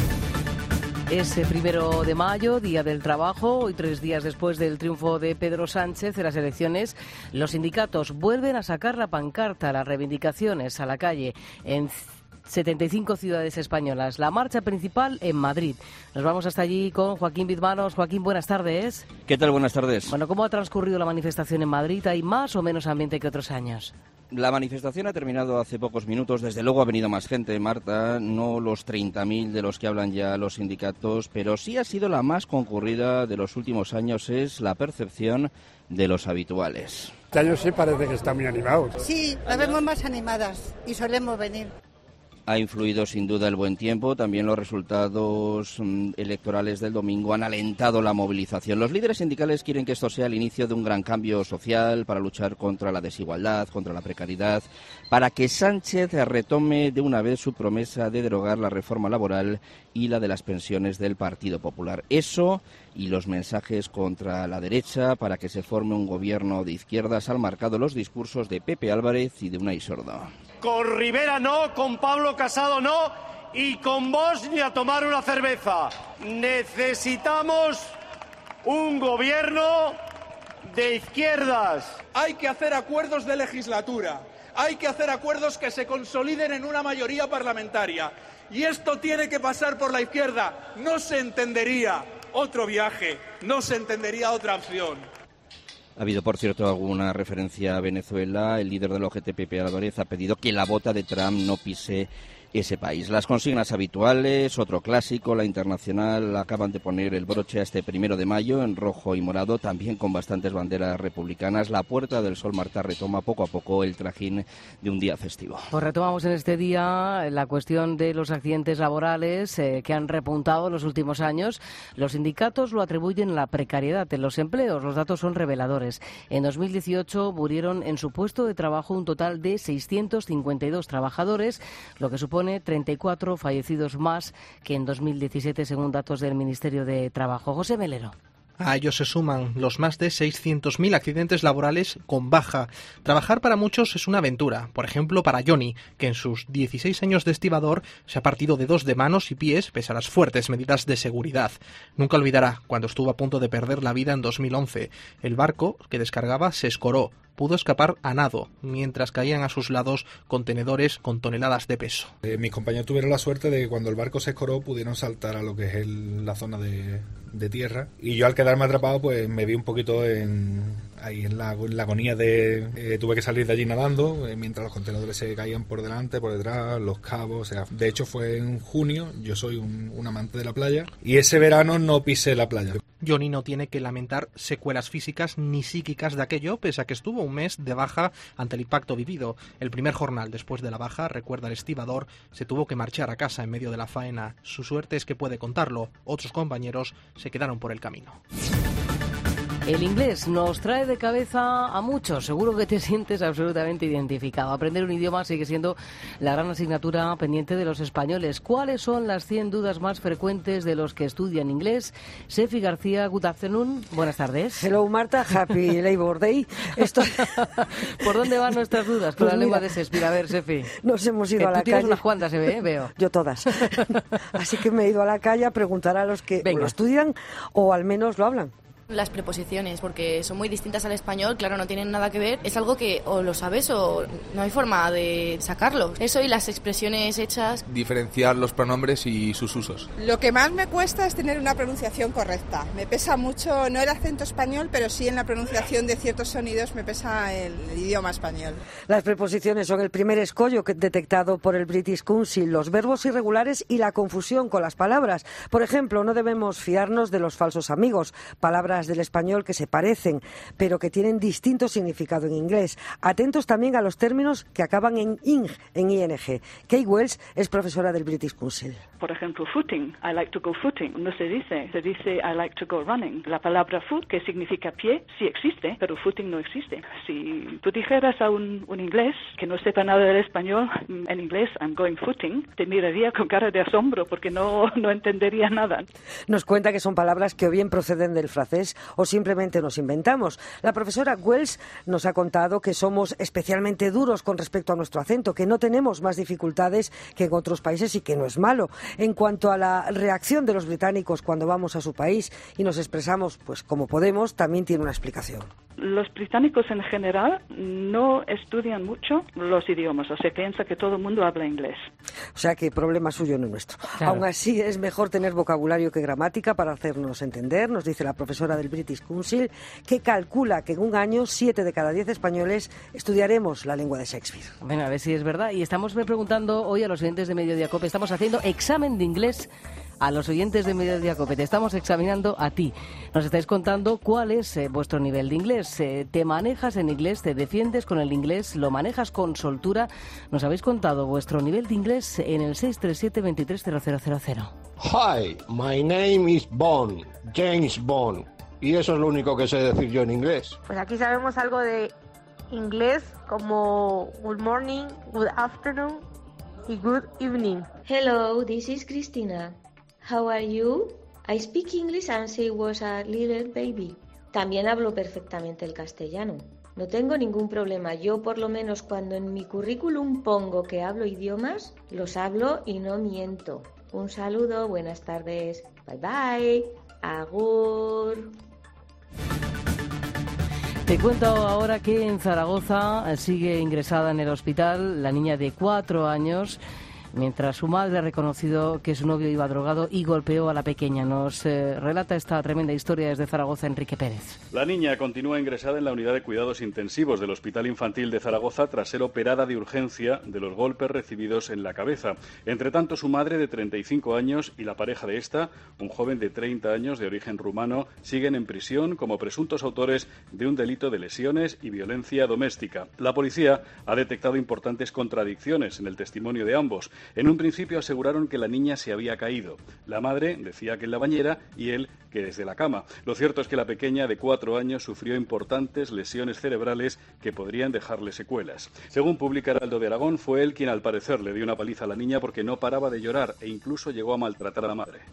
Es primero de mayo, Día del Trabajo. Hoy, tres días después del triunfo de Pedro Sánchez en las elecciones, los sindicatos vuelven a sacar la pancarta, las reivindicaciones a la calle en setenta y cinco ciudades españolas. La marcha principal en Madrid. Nos vamos hasta allí con Joaquín Bizmanos. Joaquín, buenas tardes. ¿Qué tal? Buenas tardes. Bueno, ¿cómo ha transcurrido la manifestación en Madrid? ¿Hay más o menos ambiente que otros años? La manifestación ha terminado hace pocos minutos. Desde luego ha venido más gente, Marta, no los treinta mil de los que hablan ya los sindicatos, pero sí ha sido la más concurrida de los últimos años, es la percepción de los habituales. Este año sí parece que están muy animados. Sí, las vemos más animadas y solemos venir. Ha influido sin duda el buen tiempo, también los resultados electorales del domingo han alentado la movilización. Los líderes sindicales quieren que esto sea el inicio de un gran cambio social para luchar contra la desigualdad, contra la precariedad, para que Sánchez retome de una vez su promesa de derogar la reforma laboral y la de las pensiones del Partido Popular. Eso y los mensajes contra la derecha para que se forme un gobierno de izquierdas han marcado los discursos de Pepe Álvarez y de Unai Sordo. Con Rivera no, con Pablo Casado no y con vos ni a tomar una cerveza. Necesitamos un gobierno de izquierdas. Hay que hacer acuerdos de legislatura, hay que hacer acuerdos que se consoliden en una mayoría parlamentaria y esto tiene que pasar por la izquierda. No se entendería otro viaje, no se entendería otra opción. Ha habido, por cierto, alguna referencia a Venezuela. El líder del O G T, Pepe Álvarez, ha pedido que la bota de Trump no pise ese país. Las consignas habituales, otro clásico, la Internacional, acaban de poner el broche a este primero de mayo en rojo y morado, también con bastantes banderas republicanas. La Puerta del Sol, Marta, retoma poco a poco el trajín de un día festivo. Pues retomamos en este día la cuestión de los accidentes laborales eh, que han repuntado en los últimos años. Los sindicatos lo atribuyen a la precariedad en los empleos. Los datos son reveladores. En dos mil dieciocho murieron en su puesto de trabajo un total de seiscientos cincuenta y dos trabajadores, lo que supone treinta y cuatro fallecidos más que en dos mil diecisiete, según datos del Ministerio de Trabajo. José Melero. A ellos se suman los más de seiscientos mil accidentes laborales con baja. Trabajar para muchos es una aventura. Por ejemplo, para Johnny, que en sus dieciséis años de estibador se ha partido dedos de manos y pies pese a las fuertes medidas de seguridad. Nunca olvidará cuando estuvo a punto de perder la vida en dos mil once. El barco que descargaba se escoró. Pudo escapar a nado, mientras caían a sus lados contenedores con toneladas de peso. Eh, mis compañeros tuvieron la suerte de que cuando el barco se escoró pudieron saltar a lo que es el, la zona de, de tierra. Y yo, al quedarme atrapado, pues me vi un poquito en, ahí en la, en la agonía de... Eh, tuve que salir de allí nadando, eh, mientras los contenedores se caían por delante, por detrás, los cabos. O sea, de hecho fue en junio, yo soy un, un amante de la playa, y ese verano no pisé la playa. Johnny no tiene que lamentar secuelas físicas ni psíquicas de aquello, pese a que estuvo un mes de baja ante el impacto vivido. El primer jornal después de la baja, recuerda el estibador, se tuvo que marchar a casa en medio de la faena. Su suerte es que puede contarlo. Otros compañeros se quedaron por el camino. El inglés nos trae de cabeza a muchos. Seguro que te sientes absolutamente identificado. Aprender un idioma sigue siendo la gran asignatura pendiente de los españoles. ¿Cuáles son las cien dudas más frecuentes de los que estudian inglés? Sefi García, good afternoon. Buenas tardes. Hello, Marta. Happy Labor Day. Esto... ¿Por dónde van nuestras dudas con Pues la mira, lengua de Shakespeare? A ver, Sefi. Nos hemos ido que a la tú tienes calle. unas cuantas, se ve, ¿eh? Veo. Yo todas. Así que me he ido a la calle a preguntar a los que Venga. lo estudian o al menos lo hablan. Las preposiciones, porque son muy distintas al español, claro, no tienen nada que ver. Es algo que o lo sabes o no hay forma de sacarlo. Eso y las expresiones hechas. Diferenciar los pronombres y sus usos. Lo que más me cuesta es tener una pronunciación correcta. Me pesa mucho, no el acento español, pero sí en la pronunciación de ciertos sonidos me pesa el, el idioma español. Las preposiciones son el primer escollo que- detectado por el British Council, los verbos irregulares y la confusión con las palabras. Por ejemplo, no debemos fiarnos de los falsos amigos, palabras del español que se parecen, pero que tienen distinto significado en inglés. Atentos también a los términos que acaban en ing, en ing. Kate Wells es profesora del British Council. Por ejemplo, footing. I like to go footing. No se dice. Se dice I like to go running. La palabra foot, que significa pie, sí existe, pero footing no existe. Si tú dijeras a un, un inglés que no sepa nada del español, en inglés, I'm going footing, te miraría con cara de asombro porque no, no entendería nada. Nos cuenta que son palabras que o bien proceden del francés o simplemente nos inventamos. La profesora Wells nos ha contado que somos especialmente duros con respecto a nuestro acento, que no tenemos más dificultades que en otros países y que no es malo. En cuanto a la reacción de los británicos cuando vamos a su país y nos expresamos pues como podemos, también tiene una explicación. Los británicos en general no estudian mucho los idiomas, o sea, piensa que todo el mundo habla inglés. O sea que problema suyo no nuestro. Claro. Aún así es mejor tener vocabulario que gramática para hacernos entender, nos dice la profesora del British Council, que calcula que en un año siete de cada diez españoles estudiaremos la lengua de Shakespeare. Bueno, a ver si es verdad. Y estamos preguntando hoy a los oyentes de Mediodía Cope, estamos haciendo examen de inglés a los oyentes de Mediodía Cope. Te estamos examinando a ti. Nos estáis contando cuál es eh, vuestro nivel de inglés. Eh, ¿Te manejas en inglés? ¿Te defiendes con el inglés? ¿Lo manejas con soltura? Nos habéis contado vuestro nivel de inglés en el seis tres siete, veintitrés cero cero cero cero. Hi, my name is Bond, James Bond. Y eso es lo único que sé decir yo en inglés. Pues aquí sabemos algo de inglés como good morning, good afternoon y good evening. Hello, this is Cristina. How are you? I speak English since I was a little baby. También hablo perfectamente el castellano. No tengo ningún problema. Yo, por lo menos, cuando en mi currículum pongo que hablo idiomas, los hablo y no miento. Un saludo, buenas tardes. Bye bye. Agur. Te cuento ahora que en Zaragoza sigue ingresada en el hospital la niña de cuatro años mientras su madre ha reconocido que su novio iba drogado y golpeó a la pequeña. Nos eh, relata esta tremenda historia desde Zaragoza Enrique Pérez. La niña continúa ingresada en la unidad de cuidados intensivos del Hospital Infantil de Zaragoza tras ser operada de urgencia de los golpes recibidos en la cabeza. Entre tanto, su madre de treinta y cinco años y la pareja de esta, un joven de treinta años de origen rumano, siguen en prisión como presuntos autores de un delito de lesiones y violencia doméstica. La policía ha detectado importantes contradicciones en el testimonio de ambos. En un principio aseguraron que la niña se había caído. La madre decía que en la bañera y él que desde la cama. Lo cierto es que la pequeña de cuatro años sufrió importantes lesiones cerebrales que podrían dejarle secuelas. Según publica Heraldo de Aragón, fue él quien al parecer le dio una paliza a la niña porque no paraba de llorar e incluso llegó a maltratar a la madre.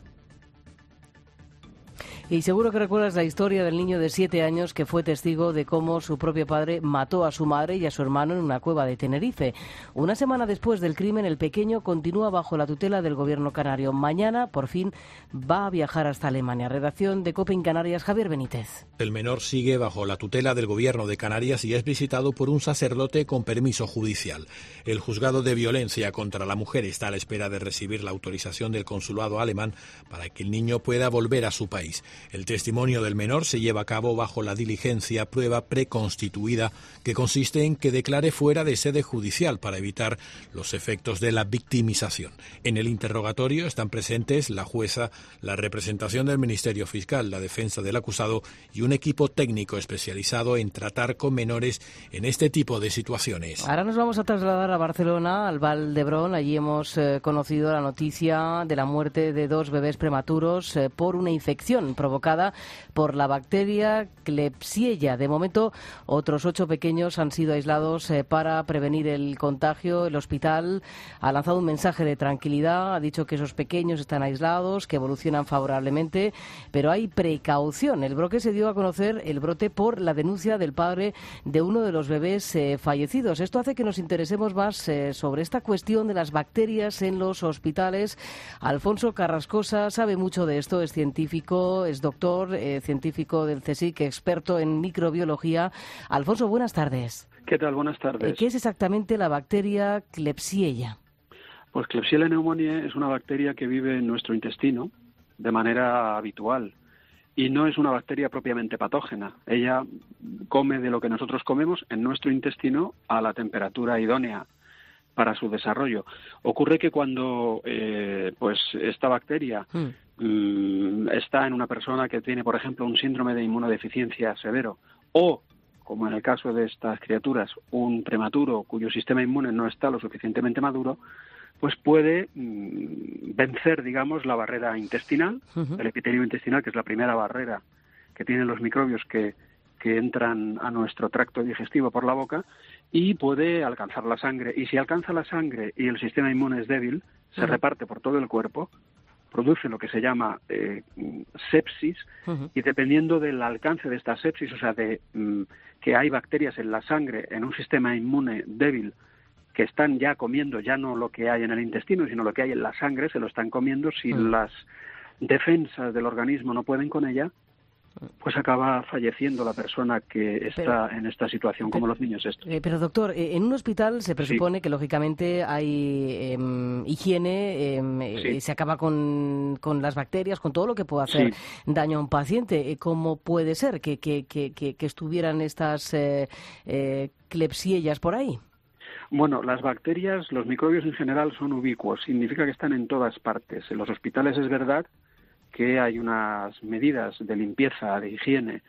Y seguro que recuerdas la historia del niño de siete años que fue testigo de cómo su propio padre mató a su madre y a su hermano en una cueva de Tenerife. Una semana después del crimen, el pequeño continúa bajo la tutela del gobierno canario. Mañana, por fin, va a viajar hasta Alemania. Redacción de COPE en Canarias, Javier Benítez. El menor sigue bajo la tutela del gobierno de Canarias y es visitado por un sacerdote con permiso judicial. El juzgado de violencia contra la mujer está a la espera de recibir la autorización del consulado alemán para que el niño pueda volver a su país. El testimonio del menor se lleva a cabo bajo la diligencia prueba preconstituida, que consiste en que declare fuera de sede judicial para evitar los efectos de la victimización. En el interrogatorio están presentes la jueza, la representación del Ministerio Fiscal, la defensa del acusado y un equipo técnico especializado en tratar con menores en este tipo de situaciones. Ahora nos vamos a trasladar a Barcelona, al Val d'Hebron. Allí hemos eh, conocido la noticia de la muerte de dos bebés prematuros eh, por una infección provocada por la bacteria Klebsiella. De momento, otros ocho pequeños han sido aislados eh, para prevenir el contagio. El hospital ha lanzado un mensaje de tranquilidad, ha dicho que esos pequeños están aislados, que evolucionan favorablemente, pero hay precaución. El brote se dio a conocer, el brote por la denuncia del padre de uno de los bebés eh, fallecidos. Esto hace que nos interesemos más eh, sobre esta cuestión de las bacterias en los hospitales. Alfonso Carrascosa sabe mucho de esto, es científico, es doctor, eh, científico del CSIC, experto en microbiología. Alfonso, buenas tardes. ¿Qué tal? Buenas tardes. ¿Qué es exactamente la bacteria Klebsiella? Pues Klebsiella pneumoniae es una bacteria que vive en nuestro intestino de manera habitual y no es una bacteria propiamente patógena. Ella come de lo que nosotros comemos en nuestro intestino a la temperatura idónea para su desarrollo. Ocurre que cuando eh, pues esta bacteria mm. mmm, está en una persona que tiene, por ejemplo, un síndrome de inmunodeficiencia severo o, como en el caso de estas criaturas, un prematuro cuyo sistema inmune no está lo suficientemente maduro, pues puede mmm, vencer, digamos, la barrera intestinal, uh-huh. el epitelio intestinal, que es la primera barrera que tienen los microbios que, que entran a nuestro tracto digestivo por la boca, y puede alcanzar la sangre. Y si alcanza la sangre y el sistema inmune es débil, se uh-huh. reparte por todo el cuerpo, produce lo que se llama eh, sepsis, uh-huh. y dependiendo del alcance de esta sepsis, o sea, de mm, que hay bacterias en la sangre, en un sistema inmune débil, que están ya comiendo ya no lo que hay en el intestino, sino lo que hay en la sangre, se lo están comiendo. Si uh-huh. las defensas del organismo no pueden con ella, pues acaba falleciendo la persona que está pero, en esta situación, como pero, los niños estos. Eh, pero, doctor, eh, en un hospital se presupone sí. que, lógicamente, hay eh, higiene, eh, sí. se acaba con, con las bacterias, con todo lo que puede hacer sí. daño a un paciente. ¿Cómo puede ser que, que, que, que, que estuvieran estas eh, eh, Klebsiellas por ahí? Bueno, las bacterias, los microbios en general son ubicuos, significa que están en todas partes. En los hospitales es verdad que hay unas medidas de limpieza, de higiene,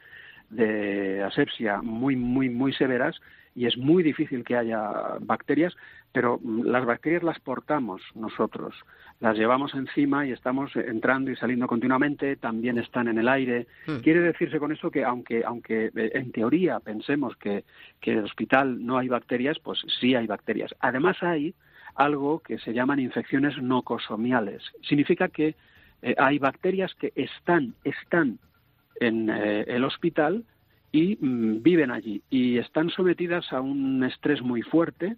de asepsia muy, muy, muy severas y es muy difícil que haya bacterias, pero las bacterias las portamos nosotros, las llevamos encima y estamos entrando y saliendo continuamente, también están en el aire. Mm. Quiere decirse con eso que aunque aunque en teoría pensemos que, que en el hospital no hay bacterias, pues sí hay bacterias. Además hay algo que se llaman infecciones nocosomiales. Significa que Eh, hay bacterias que están, están en eh, el hospital y mm, viven allí y están sometidas a un estrés muy fuerte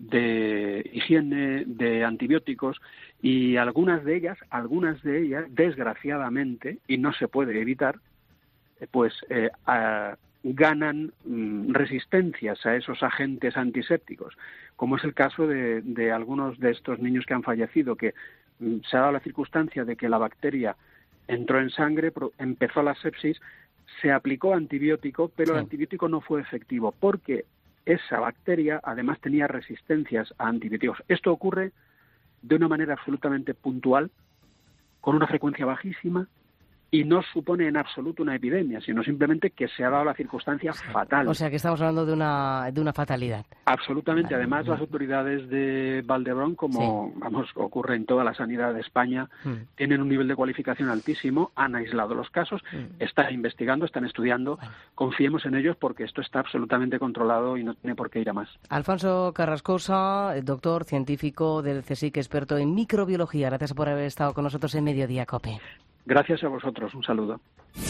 de higiene, de antibióticos, y algunas de ellas, algunas de ellas, desgraciadamente, y no se puede evitar, eh, pues eh, a, ganan mmm, resistencias a esos agentes antisépticos, como es el caso de, de algunos de estos niños que han fallecido, que mmm, se ha dado la circunstancia de que la bacteria entró en sangre, pro, empezó la sepsis, se aplicó antibiótico, pero sí. el antibiótico no fue efectivo, porque esa bacteria además tenía resistencias a antibióticos. Esto ocurre de una manera absolutamente puntual, con una frecuencia bajísima, y no supone en absoluto una epidemia, sino simplemente que se ha dado la circunstancia fatal. O sea, que estamos hablando de una de una fatalidad. Absolutamente. Además, las autoridades de Valdebrón, como sí. vamos ocurre en toda la sanidad de España, mm. tienen un nivel de cualificación altísimo, han aislado los casos, mm. están investigando, están estudiando. Bueno. Confiemos en ellos porque esto está absolutamente controlado y no tiene por qué ir a más. Alfonso Carrascosa, doctor científico del CSIC, experto en microbiología. Gracias por haber estado con nosotros en Mediodía COPE. Gracias a vosotros, un saludo.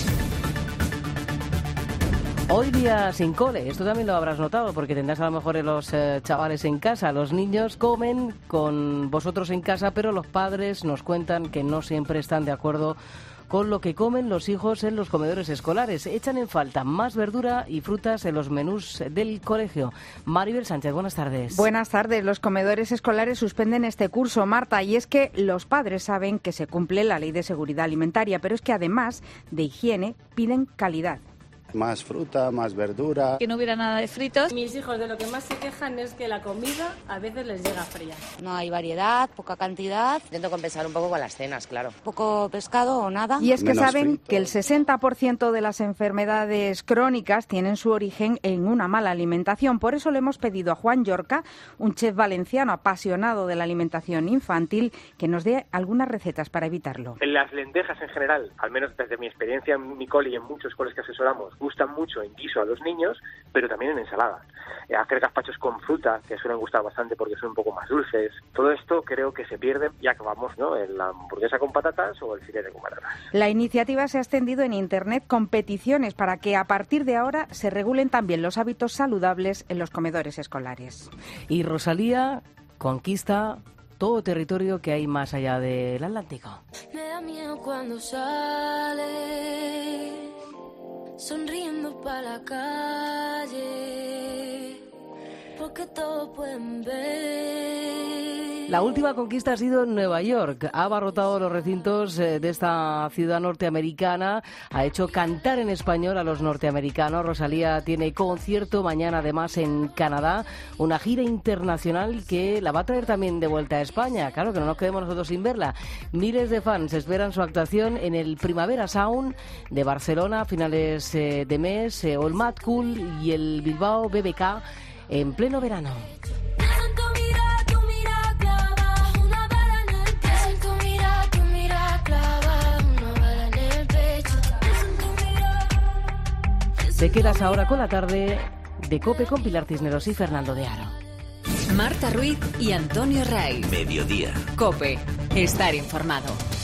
Hoy día sin cole, esto también lo habrás notado porque tendrás a lo mejor los eh, chavales en casa. Los niños comen con vosotros en casa, pero los padres nos cuentan que no siempre están de acuerdo con lo que comen los hijos en los comedores escolares. Echan en falta más verdura y frutas en los menús del colegio. Maribel Sánchez, buenas tardes. Buenas tardes. Los comedores escolares suspenden este curso, Marta, y es que los padres saben que se cumple la Ley de Seguridad Alimentaria, pero es que además de higiene piden calidad. Más fruta, más verdura. Que no hubiera nada de fritos. Mis hijos de lo que más se quejan es que la comida a veces les llega fría. No hay variedad, poca cantidad. Intento compensar un poco con las cenas, claro. Poco pescado o nada. Y es que Menos saben frito. que el sesenta por ciento de las enfermedades crónicas tienen su origen en una mala alimentación. Por eso le hemos pedido a Juan Llorca, un chef valenciano apasionado de la alimentación infantil, que nos dé algunas recetas para evitarlo. Las lentejas en general, al menos desde mi experiencia en mi cole y en muchos coles que asesoramos, gustan mucho en guiso a los niños, pero también en ensalada. Eh, hacer gazpachos con fruta, que suelen gustar bastante porque son un poco más dulces. Todo esto creo que se pierde y acabamos, ¿no?, en la hamburguesa con patatas o el filete con patatas. La iniciativa se ha extendido en Internet con peticiones para que a partir de ahora se regulen también los hábitos saludables en los comedores escolares. Y Rosalía conquista todo territorio que hay más allá del Atlántico. Me da miedo cuando sale sonriendo para la calle, porque todos pueden ver. La última conquista ha sido en Nueva York. Ha abarrotado los recintos de esta ciudad norteamericana, ha hecho cantar en español a los norteamericanos. Rosalía tiene concierto mañana además en Canadá, una gira internacional que la va a traer también de vuelta a España. Claro que no nos quedemos nosotros sin verla. Miles de fans esperan su actuación en el Primavera Sound de Barcelona a finales de mes, o el Mad Cool y el Bilbao B B K en pleno verano. Te quedas ahora con la tarde de COPE con Pilar Cisneros y Fernando de Aro. Marta Ruiz y Antonio Ray. Mediodía. COPE. Estar informado.